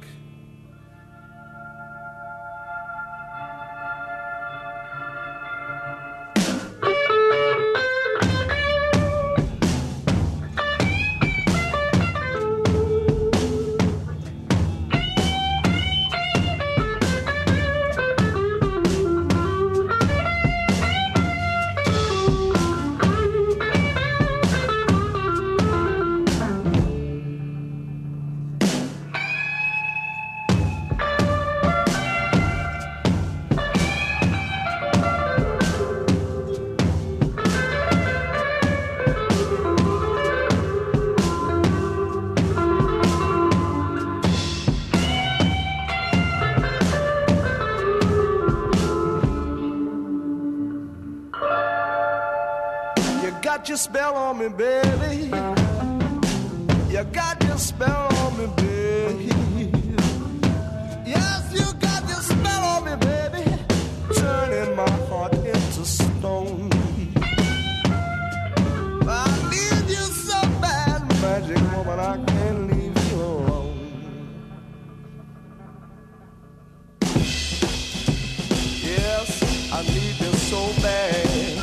Your spell on me, baby. You got your spell on me, baby. Yes, you got your spell on me, baby. Turning my heart into stone. I need you so bad, magic woman, I can't leave you alone. Yes, I need you so bad.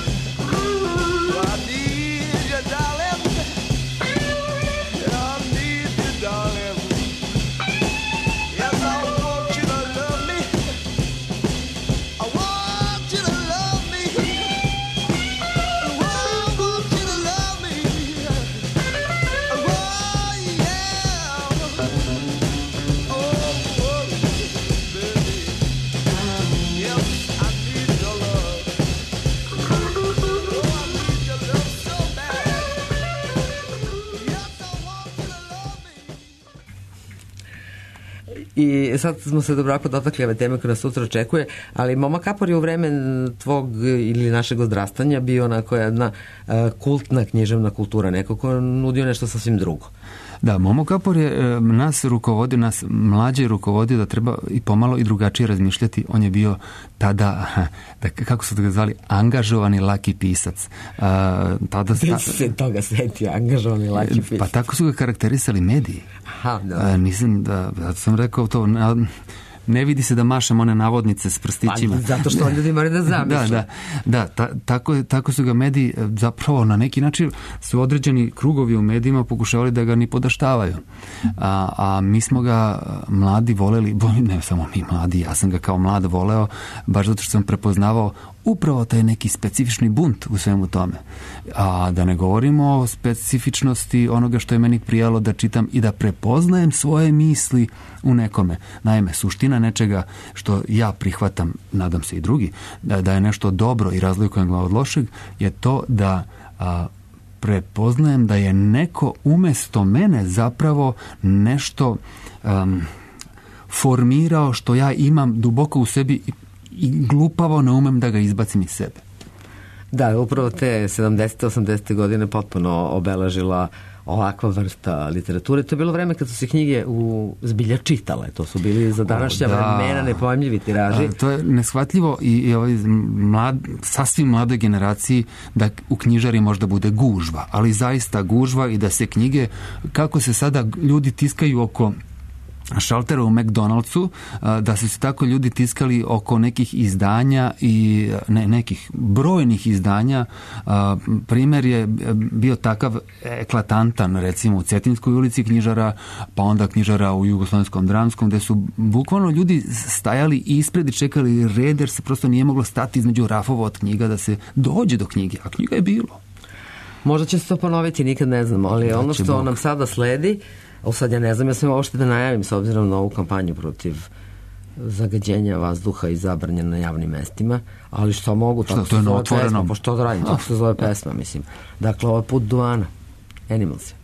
I sad smo se dobrako dotakli ove teme koja nas sutra očekuje, ali Moma Kapor je u vreme tvog ili našeg odrastanja bio onako jedna uh, kultna književna kultura, neko ko nudio nešto sasvim drugo. Da, Momo Kapor je nas rukovodio, nas mlađe rukovodio da treba i pomalo i drugačije razmišljati. On je bio tada, da, kako su ga zvali, angažovani laki pisac. Uh, tada sta... Ti se toga setio, angažovani laki pisac. Pa tako su ga karakterisali mediji. Aha, da. Uh, mislim da, da sam rekao to... Na, ne vidi se da mašem one navodnice s prstićima. Pa, zato što ljudi moraju da zamisle. Da, da, da ta, tako, tako su ga mediji zapravo na neki način su određeni krugovi u medijima pokušavali da ga ni podaštavaju. A, a mi smo ga mladi voleli, ne samo mi mladi, ja sam ga kao mlad voleo, baš zato što sam prepoznavao upravo taj neki specifični bunt u svemu tome. A da ne govorimo o specifičnosti onoga što je meni prijalo da čitam i da prepoznajem svoje misli u nekome. Naime, suština nečega što ja prihvatam, nadam se i drugi, da, da je nešto dobro i razlikujem ga od lošeg, je to da a, prepoznajem da je neko umesto mene zapravo nešto um, formirao što ja imam duboko u sebi i glupavo ne umem da ga izbacim iz sebe. Da, upravo te sedamdesete osamdesete godine potpuno obeležila ovakva vrsta literature. To je bilo vreme kad su se knjige u zbilja čitale. To su bili za današnja da. vremena nepojmljivi tiraži. A, to je neshvatljivo i, i ovaj mlad, sasvim mladoj generaciji da u knjižari možda bude gužva, ali zaista gužva i da se knjige, kako se sada ljudi tiskaju oko šaltera u McDonald'su, da su se tako ljudi tiskali oko nekih izdanja i ne, nekih brojnih izdanja. Primer je bio takav eklatantan, recimo u Cetinskoj ulici knjižara, pa onda knjižara u Jugoslovenskom dramskom, gde su bukvalno ljudi stajali ispred i čekali red, jer se prosto nije moglo stati između rafova od knjiga da se dođe do knjige, a knjiga je bilo. Možda će se to ponoviti, nikad ne znamo, ali da, ono što Bog. nam sada sledi, o sad ja ne znam, ja sam uopšte da najavim s obzirom na ovu kampanju protiv zagađenja vazduha i zabranjeno na javnim mestima, ali što mogu, tako što se zove otvorenom pesma, pošto to radim, tako se zove pesma, mislim. Dakle, ovo je Put duvana, Animals.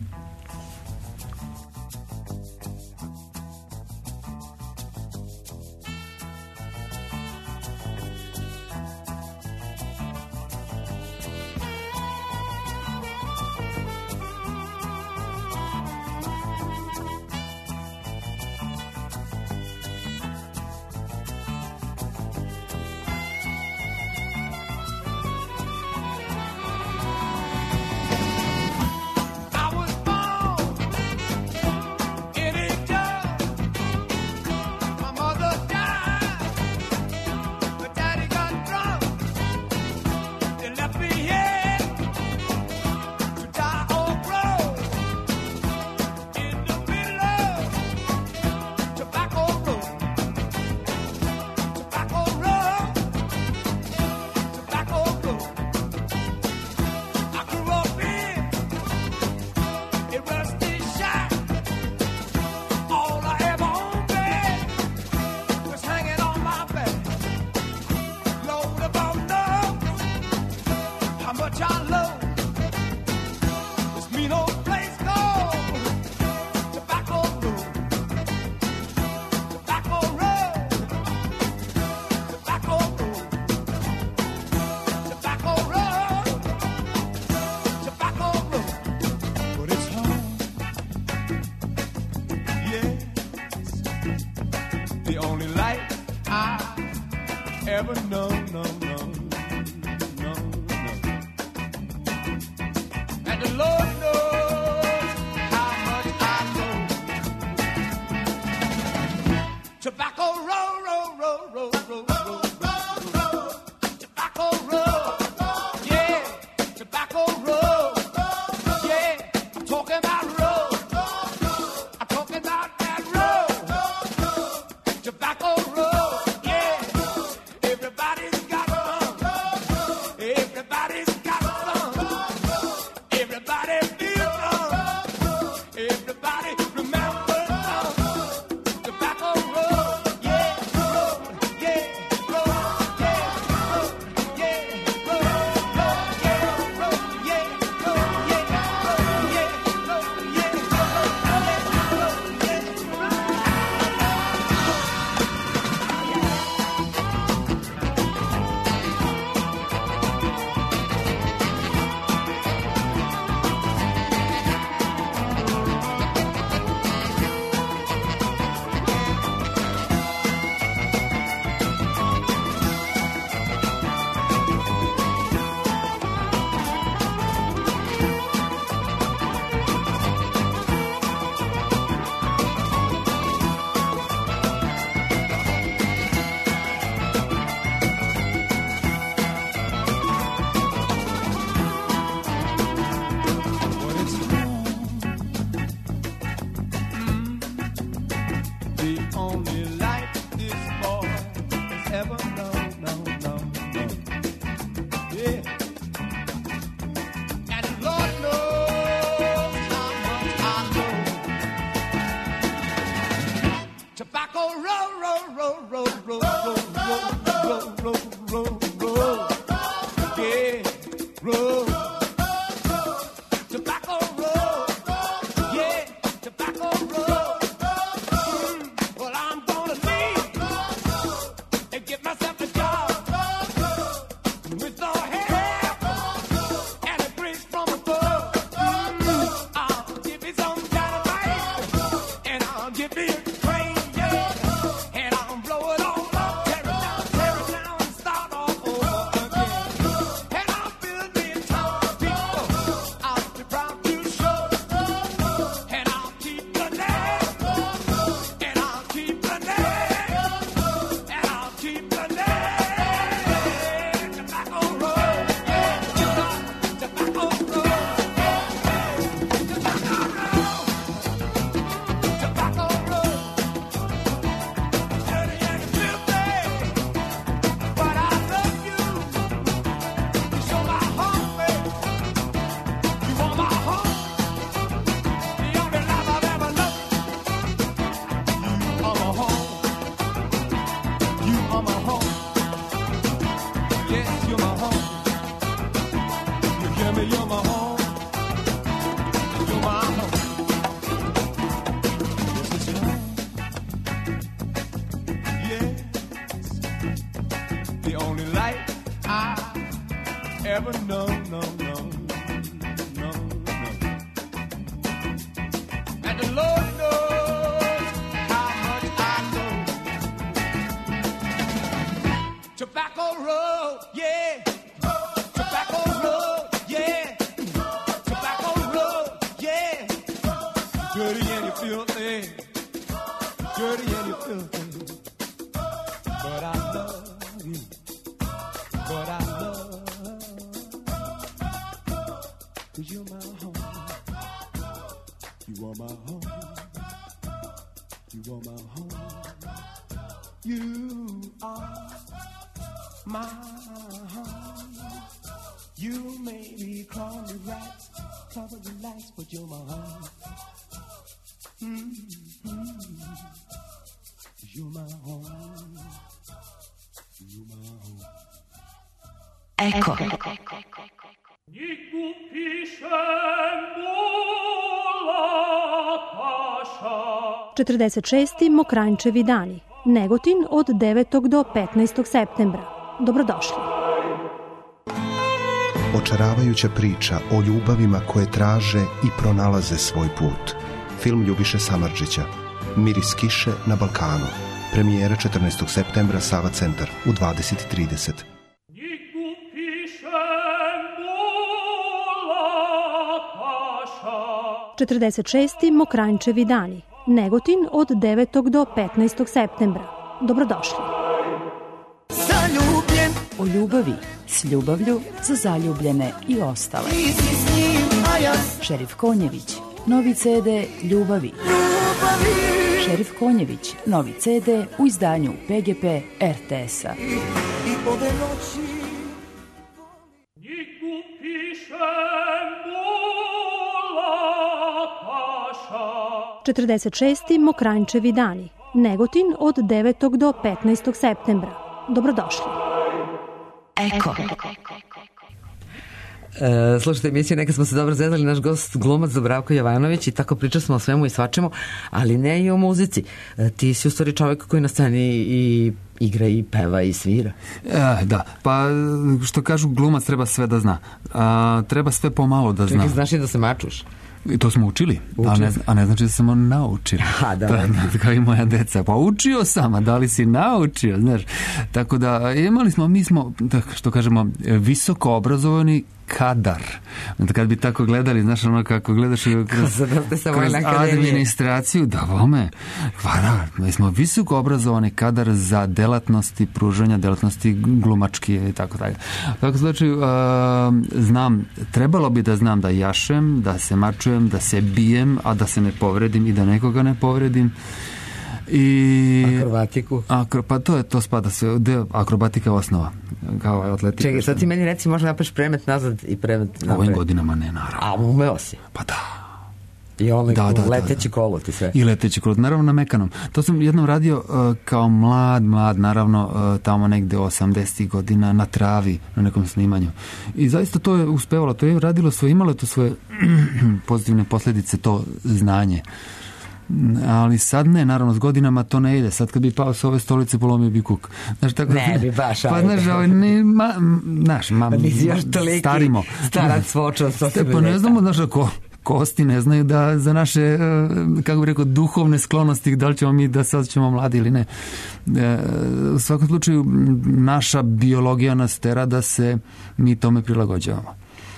Tear it down, start all over again. And I'll build me a tower. Give me you're my home. You're my home. This is home. Yes. The only light I ever know, no, no, no, no. And the Lord knows how much I know. Tobacco Road, yeah. Tobacco Road, yeah. Tobacco Road, yeah. Dirty and you filthy. Dirty and you filthy. But I love you. But I love you. 'Cause you're my home. You are my home. You are my home. You are my home. You may be crawling the rats, cover the lights, but you're my home. Mm-hmm. You're my home. You're my home. Ecco. četrdeset šesti Mokranjčevi dani. Negotin od devetog do petnaestog septembra. Dobrodošli. Očaravajuća priča o ljubavima koje traže i pronalaze svoj put. Film Ljubiše Samardžića. Miris kiše na Balkanu. Premijera četrnaestog septembra, Sava centar u dvadeset trideset. četrdeset šesti Mokranjčevi dani. Negotin od devetog do petnaestog septembra. Dobrodošli. Zaljubljen. O ljubavi s ljubavlju za zaljubljene i ostale. Šerif Konjević, novi ce de Ljubavi. Šerif Konjević, novi ce de u izdanju pe ge pe er te es-a. četrdeset šesti Mokranjčevi dani. Negotin od devetog do petnaestog septembra. Dobrodošli. Eko. E, slušajte emisiju, neka smo se dobro zezali, naš gost glumac Dubravko Jovanović i tako pričali smo o svemu i svačemu, ali ne i o muzici. E, ti si u stvari čovjek koji na sceni i igra i peva i svira. E, da, pa što kažu, glumac treba sve da zna. A, treba sve pomalo da zna. Čekaj, znaš i da se mačuš? I to smo učili, a ne, a ne znači da smo naučili. Ha, da, da, da, kao i moja deca. Pa učio sam, a da li si naučio, znaš. Tako da imali smo, mi smo, da, što kažemo, visoko obrazovani kadar. Kad bi tako gledali, znaš, ono kako gledaš kroz, kroz administraciju, da vome, hvala, mi smo visoko obrazovani kadar za delatnosti, pružanja delatnosti glumački i tako dalje. Tako znači, uh, znam, trebalo bi da znam da jašem, da se mačujem, da se bijem, a da se ne povredim i da nekoga ne povredim. I akrobatiku. Akro, pa to je, to spada sve, deo, akrobatika je osnova, kao atletika. Čekaj, sad ti meni reci, možda napraviš premet nazad i premet napred. Ovim godinama ne, naravno. A umeo si? Pa da. I onaj da, da, leteći da, da. kolo ti sve. I leteći kolo, naravno na mekanom. To sam jednom radio uh, kao mlad, mlad, naravno uh, tamo negde osamdesetih godina na travi, na nekom snimanju. I zaista to je uspevalo, to je radilo svoje, imalo to svoje pozitivne posljedice, to znanje. Ali sad ne, naravno s godinama to ne ide. Sad kad bi pao s ove stolice, polomio bi kuk. Znaš, tako ne bi baš. Pa znaš, ovaj, ne, ma, znaš, ma, starimo. Starac svočan. Pa ne znamo, znaš, ako kosti ne znaju da za naše, kako bih rekao, duhovne sklonosti, da li ćemo mi da sad ćemo mladi ili ne. U svakom slučaju, naša biologija nas tera da se mi tome prilagođavamo.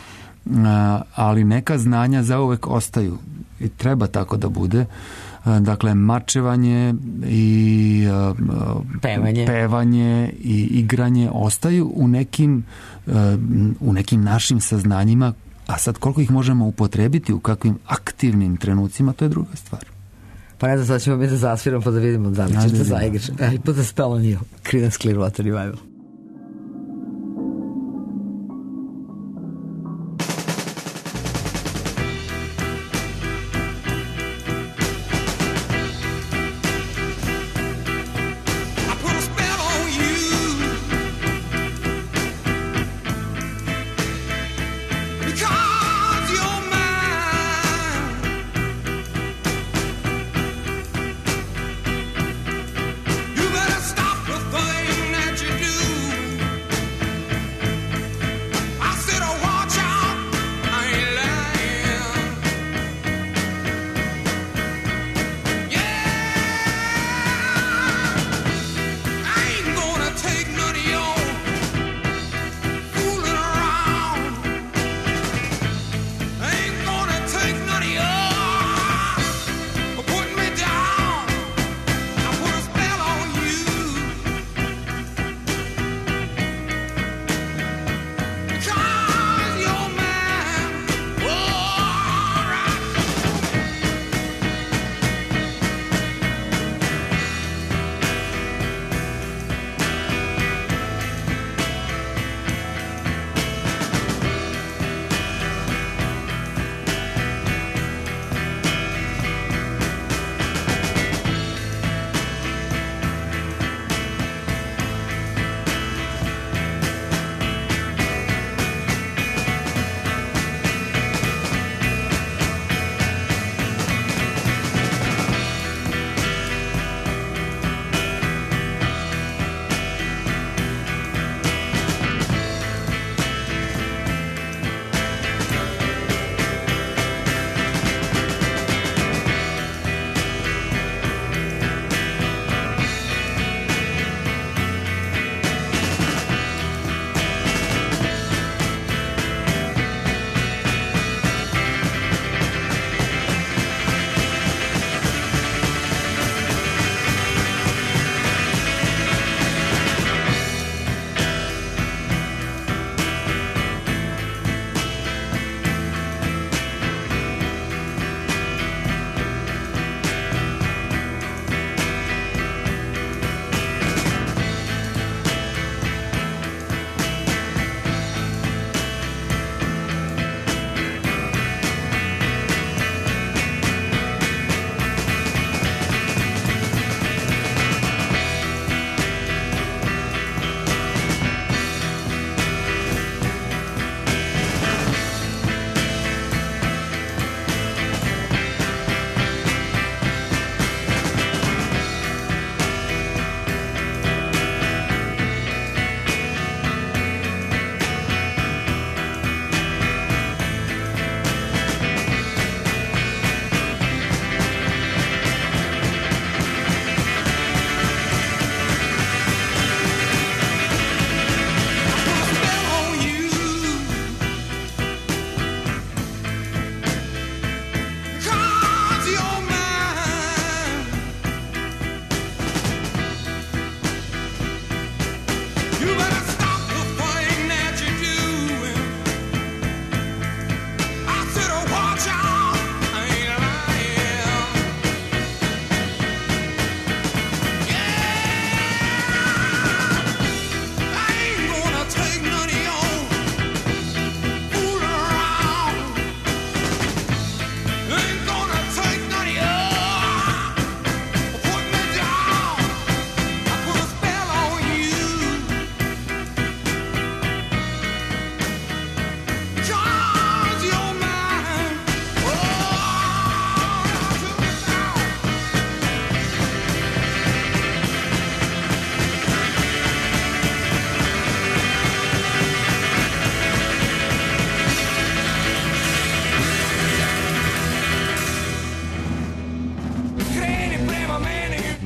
Ali neka znanja zauvek ostaju i treba tako da bude. Dakle, mačevanje i pevanje, pevanje i igranje ostaju u nekim, u nekim našim saznanjima, a sad koliko ih možemo upotrebiti u kakvim aktivnim trenucima, to je druga stvar. Pa ne znam, sad ćemo mi da zasviramo pa da vidimo da li ćeš da zaigraš. I put a spell on you. Creedence Clearwater Revival.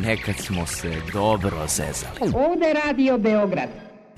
Nekad smo se dobro zezali. Ovde Radio Beograd.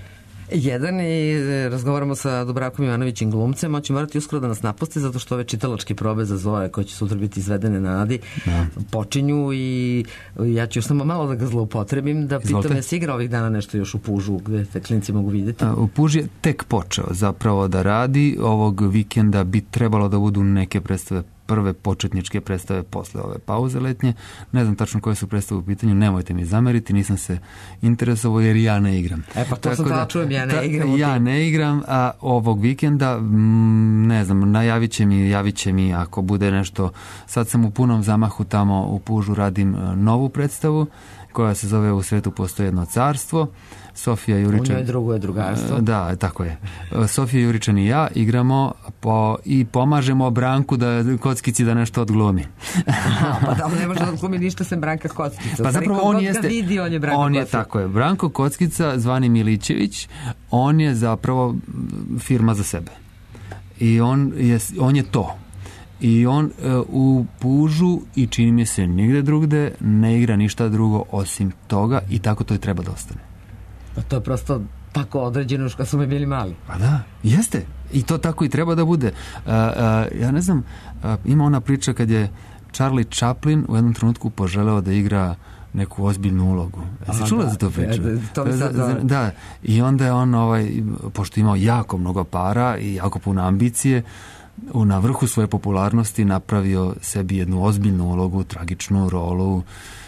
Jedan i razgovaramo sa Dubravkom Ivanovićem glumcem, on će morati uskoro da nas napusti zato što ove čitalačke probe za Zoe koje će sutra biti izvedene na Adi da. počinju i ja ću samo malo da ga zloupotrebim da pitam je si igra ovih dana nešto još u Pužu gde te klinci mogu vidjeti. U Puži je tek počeo zapravo da radi, ovog vikenda bi trebalo da budu neke predstave, prve početničke predstave posle ove pauze letnje. Ne znam tačno koje su predstave u pitanju, nemojte mi zameriti, nisam se interesovao jer ja ne igram. E pa to Tako sam da, da čujem, ja ne ta, igram. Ja ne igram, a ovog vikenda, m, ne znam, najavit će mi, javit će mi ako bude nešto. Sad sam u punom zamahu tamo u Pužu, radim novu predstavu koja se zove U svetu postoji jedno carstvo. Sofija Juričan... U njoj drugo je drugarstvo. Da, tako je. Sofija Juričan i ja igramo po, i pomažemo Branku da Kockici da nešto odglumi. Aha, pa da on ne može da odglumi ništa sem Branka Kockica. Pa zapravo on jeste... Vidi, on je Branko on je, Kockica. tako je. Branko Kockica, zvani Milićević, on je zapravo firma za sebe. I on je, on je to. I on uh, u Pužu i čini mi se nigde drugde ne igra ništa drugo osim toga i tako to i treba da ostane. Pa to je prosto tako određeno što kad smo mi bili mali. Pa da, jeste. I to tako i treba da bude. Uh, uh, ja ne znam, uh, ima ona priča kad je Charlie Chaplin u jednom trenutku poželeo da igra neku ozbiljnu ulogu. Jesi čula da, za to priču? Da, to mi sad da. da. I onda je on, ovaj, pošto imao jako mnogo para i jako puno ambicije, na vrhu svoje popularnosti napravio sebi jednu ozbiljnu ulogu, tragičnu rolu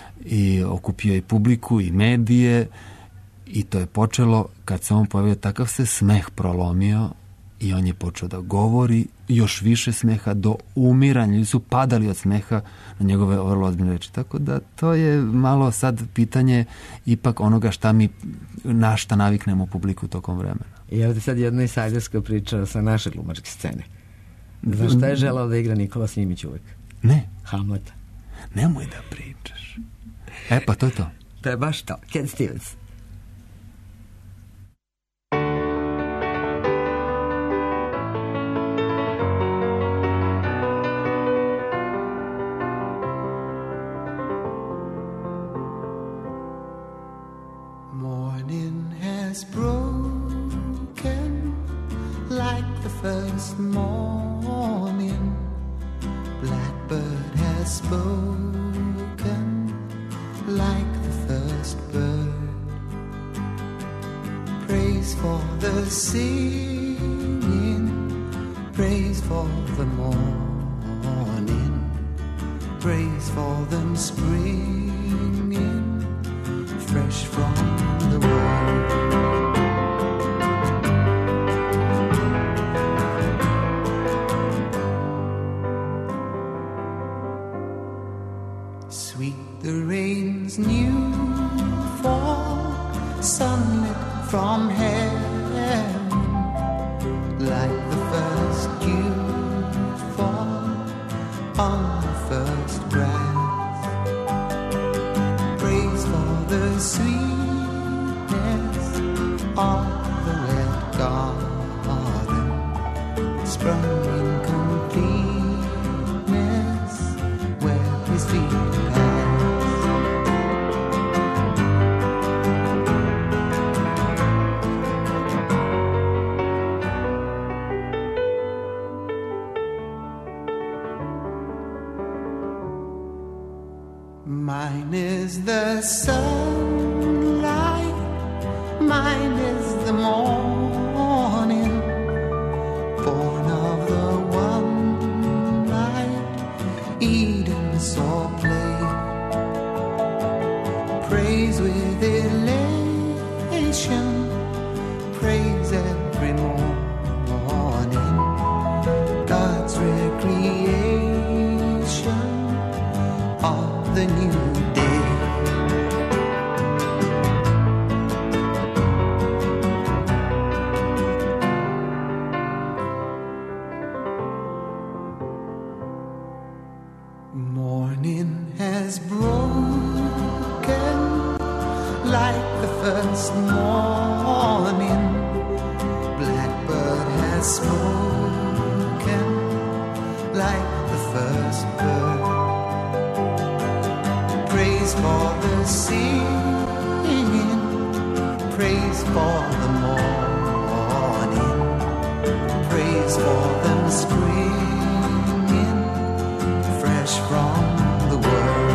i okupio i publiku i medije i to je počelo kad se on pojavio, takav se smeh prolomio i on je počeo da govori još više smeha do umiranja, ljudi su padali od smeha na njegove vrlo ozbiljne reči, tako da to je malo sad pitanje ipak onoga šta mi, na šta naviknemo publiku tokom vremena. I ovdje sad jedna insajderska priča sa naše glumačke scene. Znaš šta je želao da igra Nikola Simić uvek? Ne. Hamleta. Nemoj da pričaš. E pa to je to. To je baš to. Ken Stevens. Morning has broken like the first morning. Blackbird has spoken like the first bird. Praise for the singing, praise for the morning, praise for them springing fresh from the world. The rain's new fall, sunlit from heaven, like the first dew fall on the first grass. Praise for the sweetness of the red garden, sprung in completeness where his feet pass. Mine is the sunlight, mine is the morning, born of the one light Eden saw play. Praise with elation, praise every morning, God's recreation of the new day. Morning has broken like the first morning. Blackbird has spoken like the first bird. Praise Praise for the singing, praise for the morning, praise for them springing fresh from the world.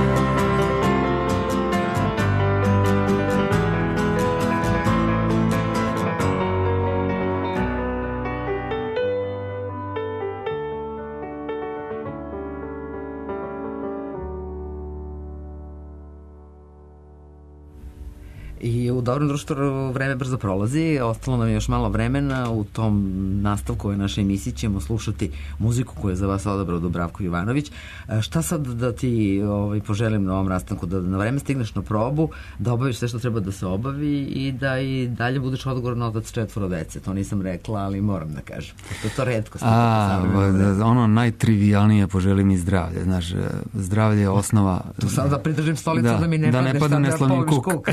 I u dobrom društvu vreme brzo prolazi, ostalo nam je još malo vremena. U tom nastavku ove naše emisije ćemo slušati muziku koju je za vas odabrao Dubravko Jovanović. Šta sad da ti ovaj, poželim na ovom rastanku? Da na vreme stigneš na probu, da obaviš sve što treba da se obavi i da i dalje budeš odgovoran otac četvoro dece. To nisam rekla, ali moram da kažem. To je to redko. A, ono najtrivijalnije poželim i zdravlje. Znaš, zdravlje je osnova... Tu sad da pridržim stolicu da, da mi ne da ne padne neslavni kuk. kuk.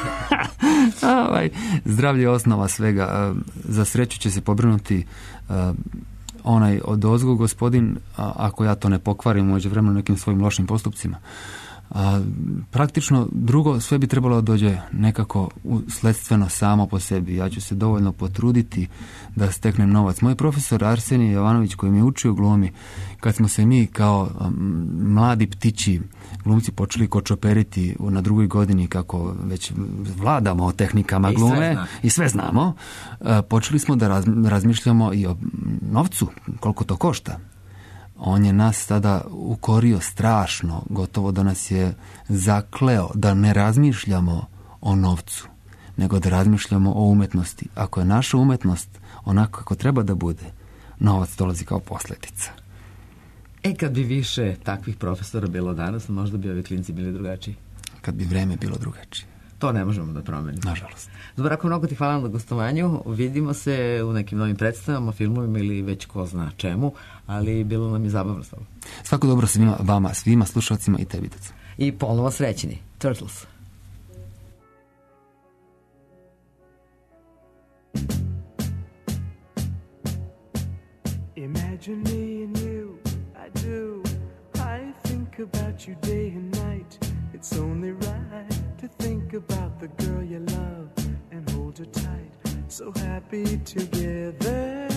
Ovaj, zdravlje je osnova svega. Za sreću će se pobrinuti uh, onaj od ozgo gospodin, a, ako ja to ne pokvarim umeđu vremenu nekim svojim lošim postupcima. A, praktično drugo sve bi trebalo da dođe nekako sledstveno samo po sebi. Ja ću se dovoljno potruditi da steknem novac. Moj profesor Arsenij Jovanović koji mi je učio glumi, kad smo se mi kao um, mladi ptići glumci počeli kočoperiti na drugoj godini kako već vladamo tehnikama glume i sve, i sve znamo, uh, počeli smo da raz, razmišljamo i o novcu, koliko to košta. On je nas tada ukorio strašno, gotovo da nas je zakleo da ne razmišljamo o novcu, nego da razmišljamo o umetnosti. Ako je naša umetnost onako kako treba da bude, novac dolazi kao posljedica. E, kad bi više takvih profesora bilo danas, možda bi ovi klinci bili drugačiji. Kad bi vreme bilo drugačije. To ne možemo da promenimo. Nažalost. Dubravko, mnogo ti hvala na gostovanju. Vidimo se u nekim novim predstavama, filmovima ili već ko zna čemu, ali bilo nam je zabavno s tobom. Svako dobro svima vama, svima slušalcima i tebi, deca. I ponovo srećni. Turtles. Imagine me and you, I do. I think about you day and night. It's only right to think about the girl you love and hold her tight. So happy together.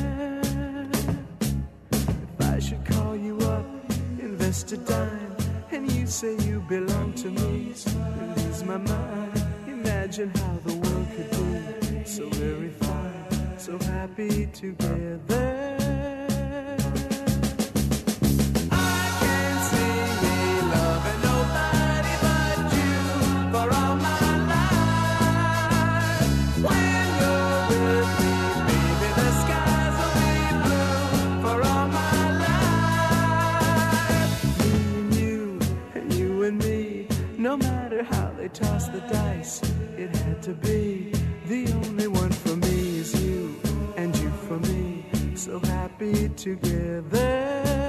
If I should call you up, invest a dime, and you say you belong to me, lose my mind. Imagine how the world could be so very fine, so happy together. No matter how they toss the dice, it had to be. The only one for me is you, and you for me, so happy together.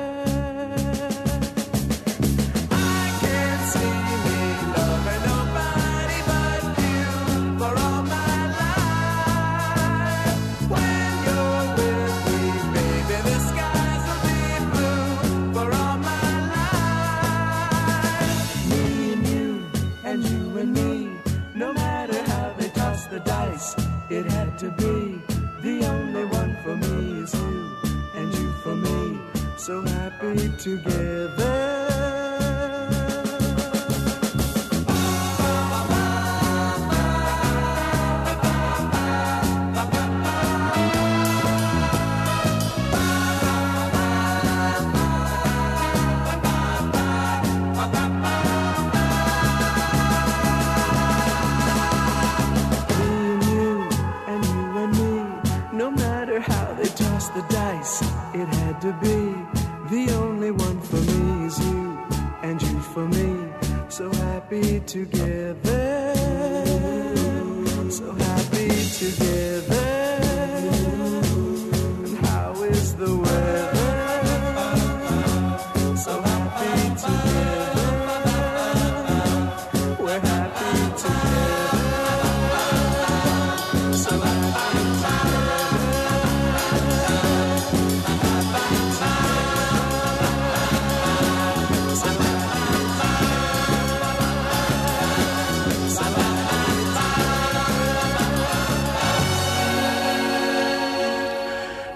I can't see me loving nobody but you for all my life. When you're with me, baby, the skies will be blue for all my life. Me and you, and you and me, no matter how they toss the dice, it had to be. The only one for me is you, and you for me, so happy together. The dice, it had to be. The only one for me is you, and you for me, so happy together, so happy together. And how is the weather? So happy together, we're happy together, so happy together.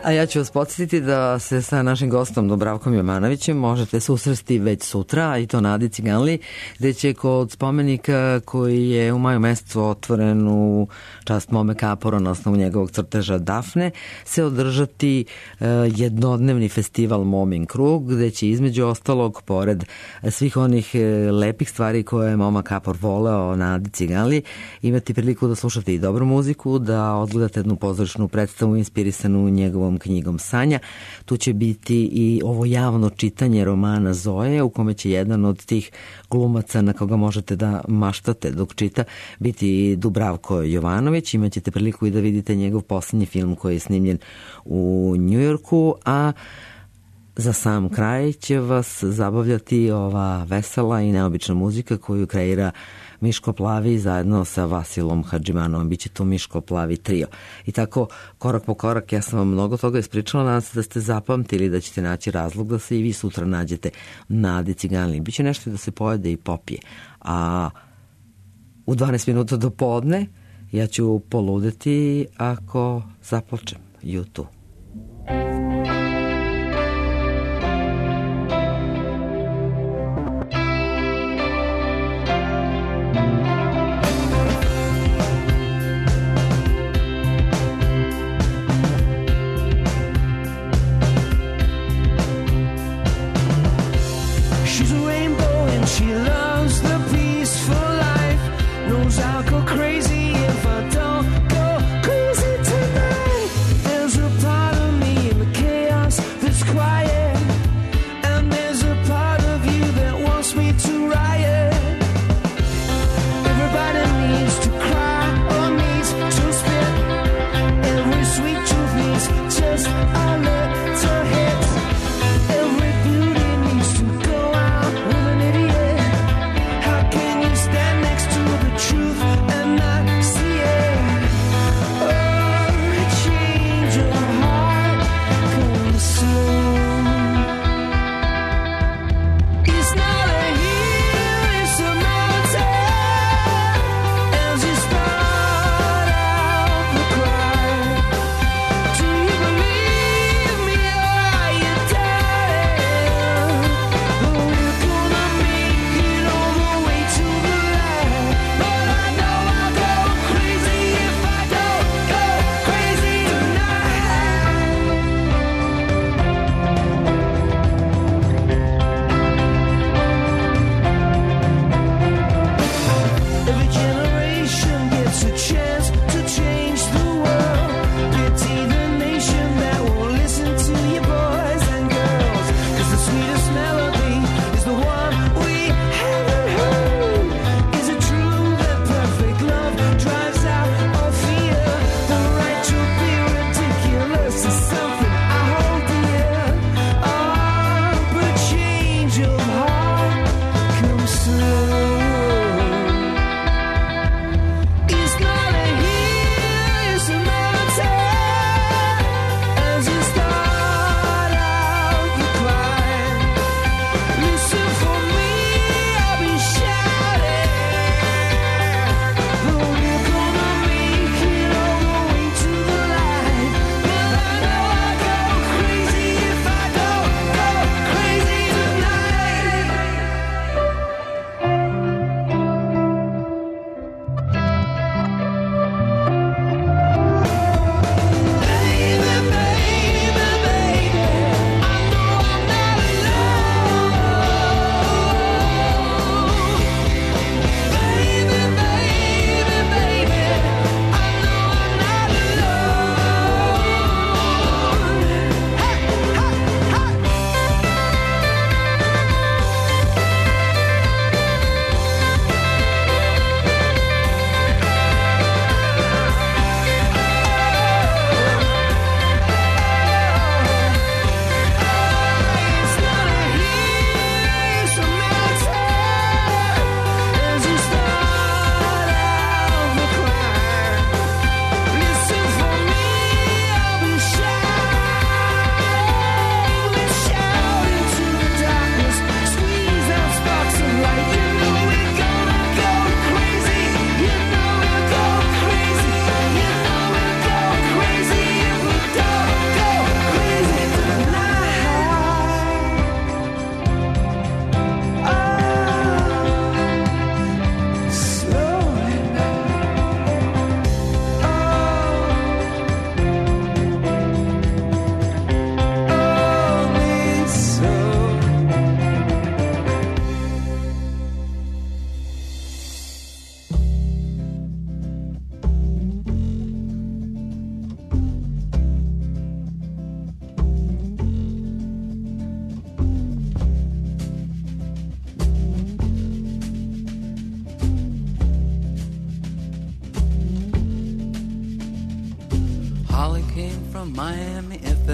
A ja ću vas podsjetiti da se sa našim gostom Dubravkom Jovanovićem možete susresti već sutra, i to na Adi Ciganliji, gde će kod spomenika koji je u maju mesecu otvoren u čast Mome Kapora na osnovu njegovog crteža Dafne, se održati uh, jednodnevni festival Momin krug, gde će između ostalog, pored svih onih uh, lepih stvari koje je Moma Kapor voleo na Adi Ciganliji, imati priliku da slušate i dobru muziku, da odgledate jednu pozorišnu predstavu inspirisanu njegovom knjigom Sanja. Tu će biti i ovo javno čitanje romana Zoje, u kome će jedan od tih glumaca na koga možete da maštate dok čita biti i Dubravko Jovanović. Imaćete priliku i da vidite njegov poslednji film koji je snimljen u Njujorku, a za sam kraj će vas zabavljati ova vesela i neobična muzika koju kreira Miško Plavi zajedno sa Vasilom Hadžimanovom. Biće to Miško Plavi trio. I tako, korak po korak, ja sam vam mnogo toga ispričala, nadam se da ste zapamtili, da ćete naći razlog da se i vi sutra nađete na Adi Ciganliji. Biće nešto da se pojede i popije. A u dvanaest minuta do podne ja ću poludeti ako započem YouTube. She loves the peaceful life, knows I'll go crazy if I don't go crazy tonight. There's a part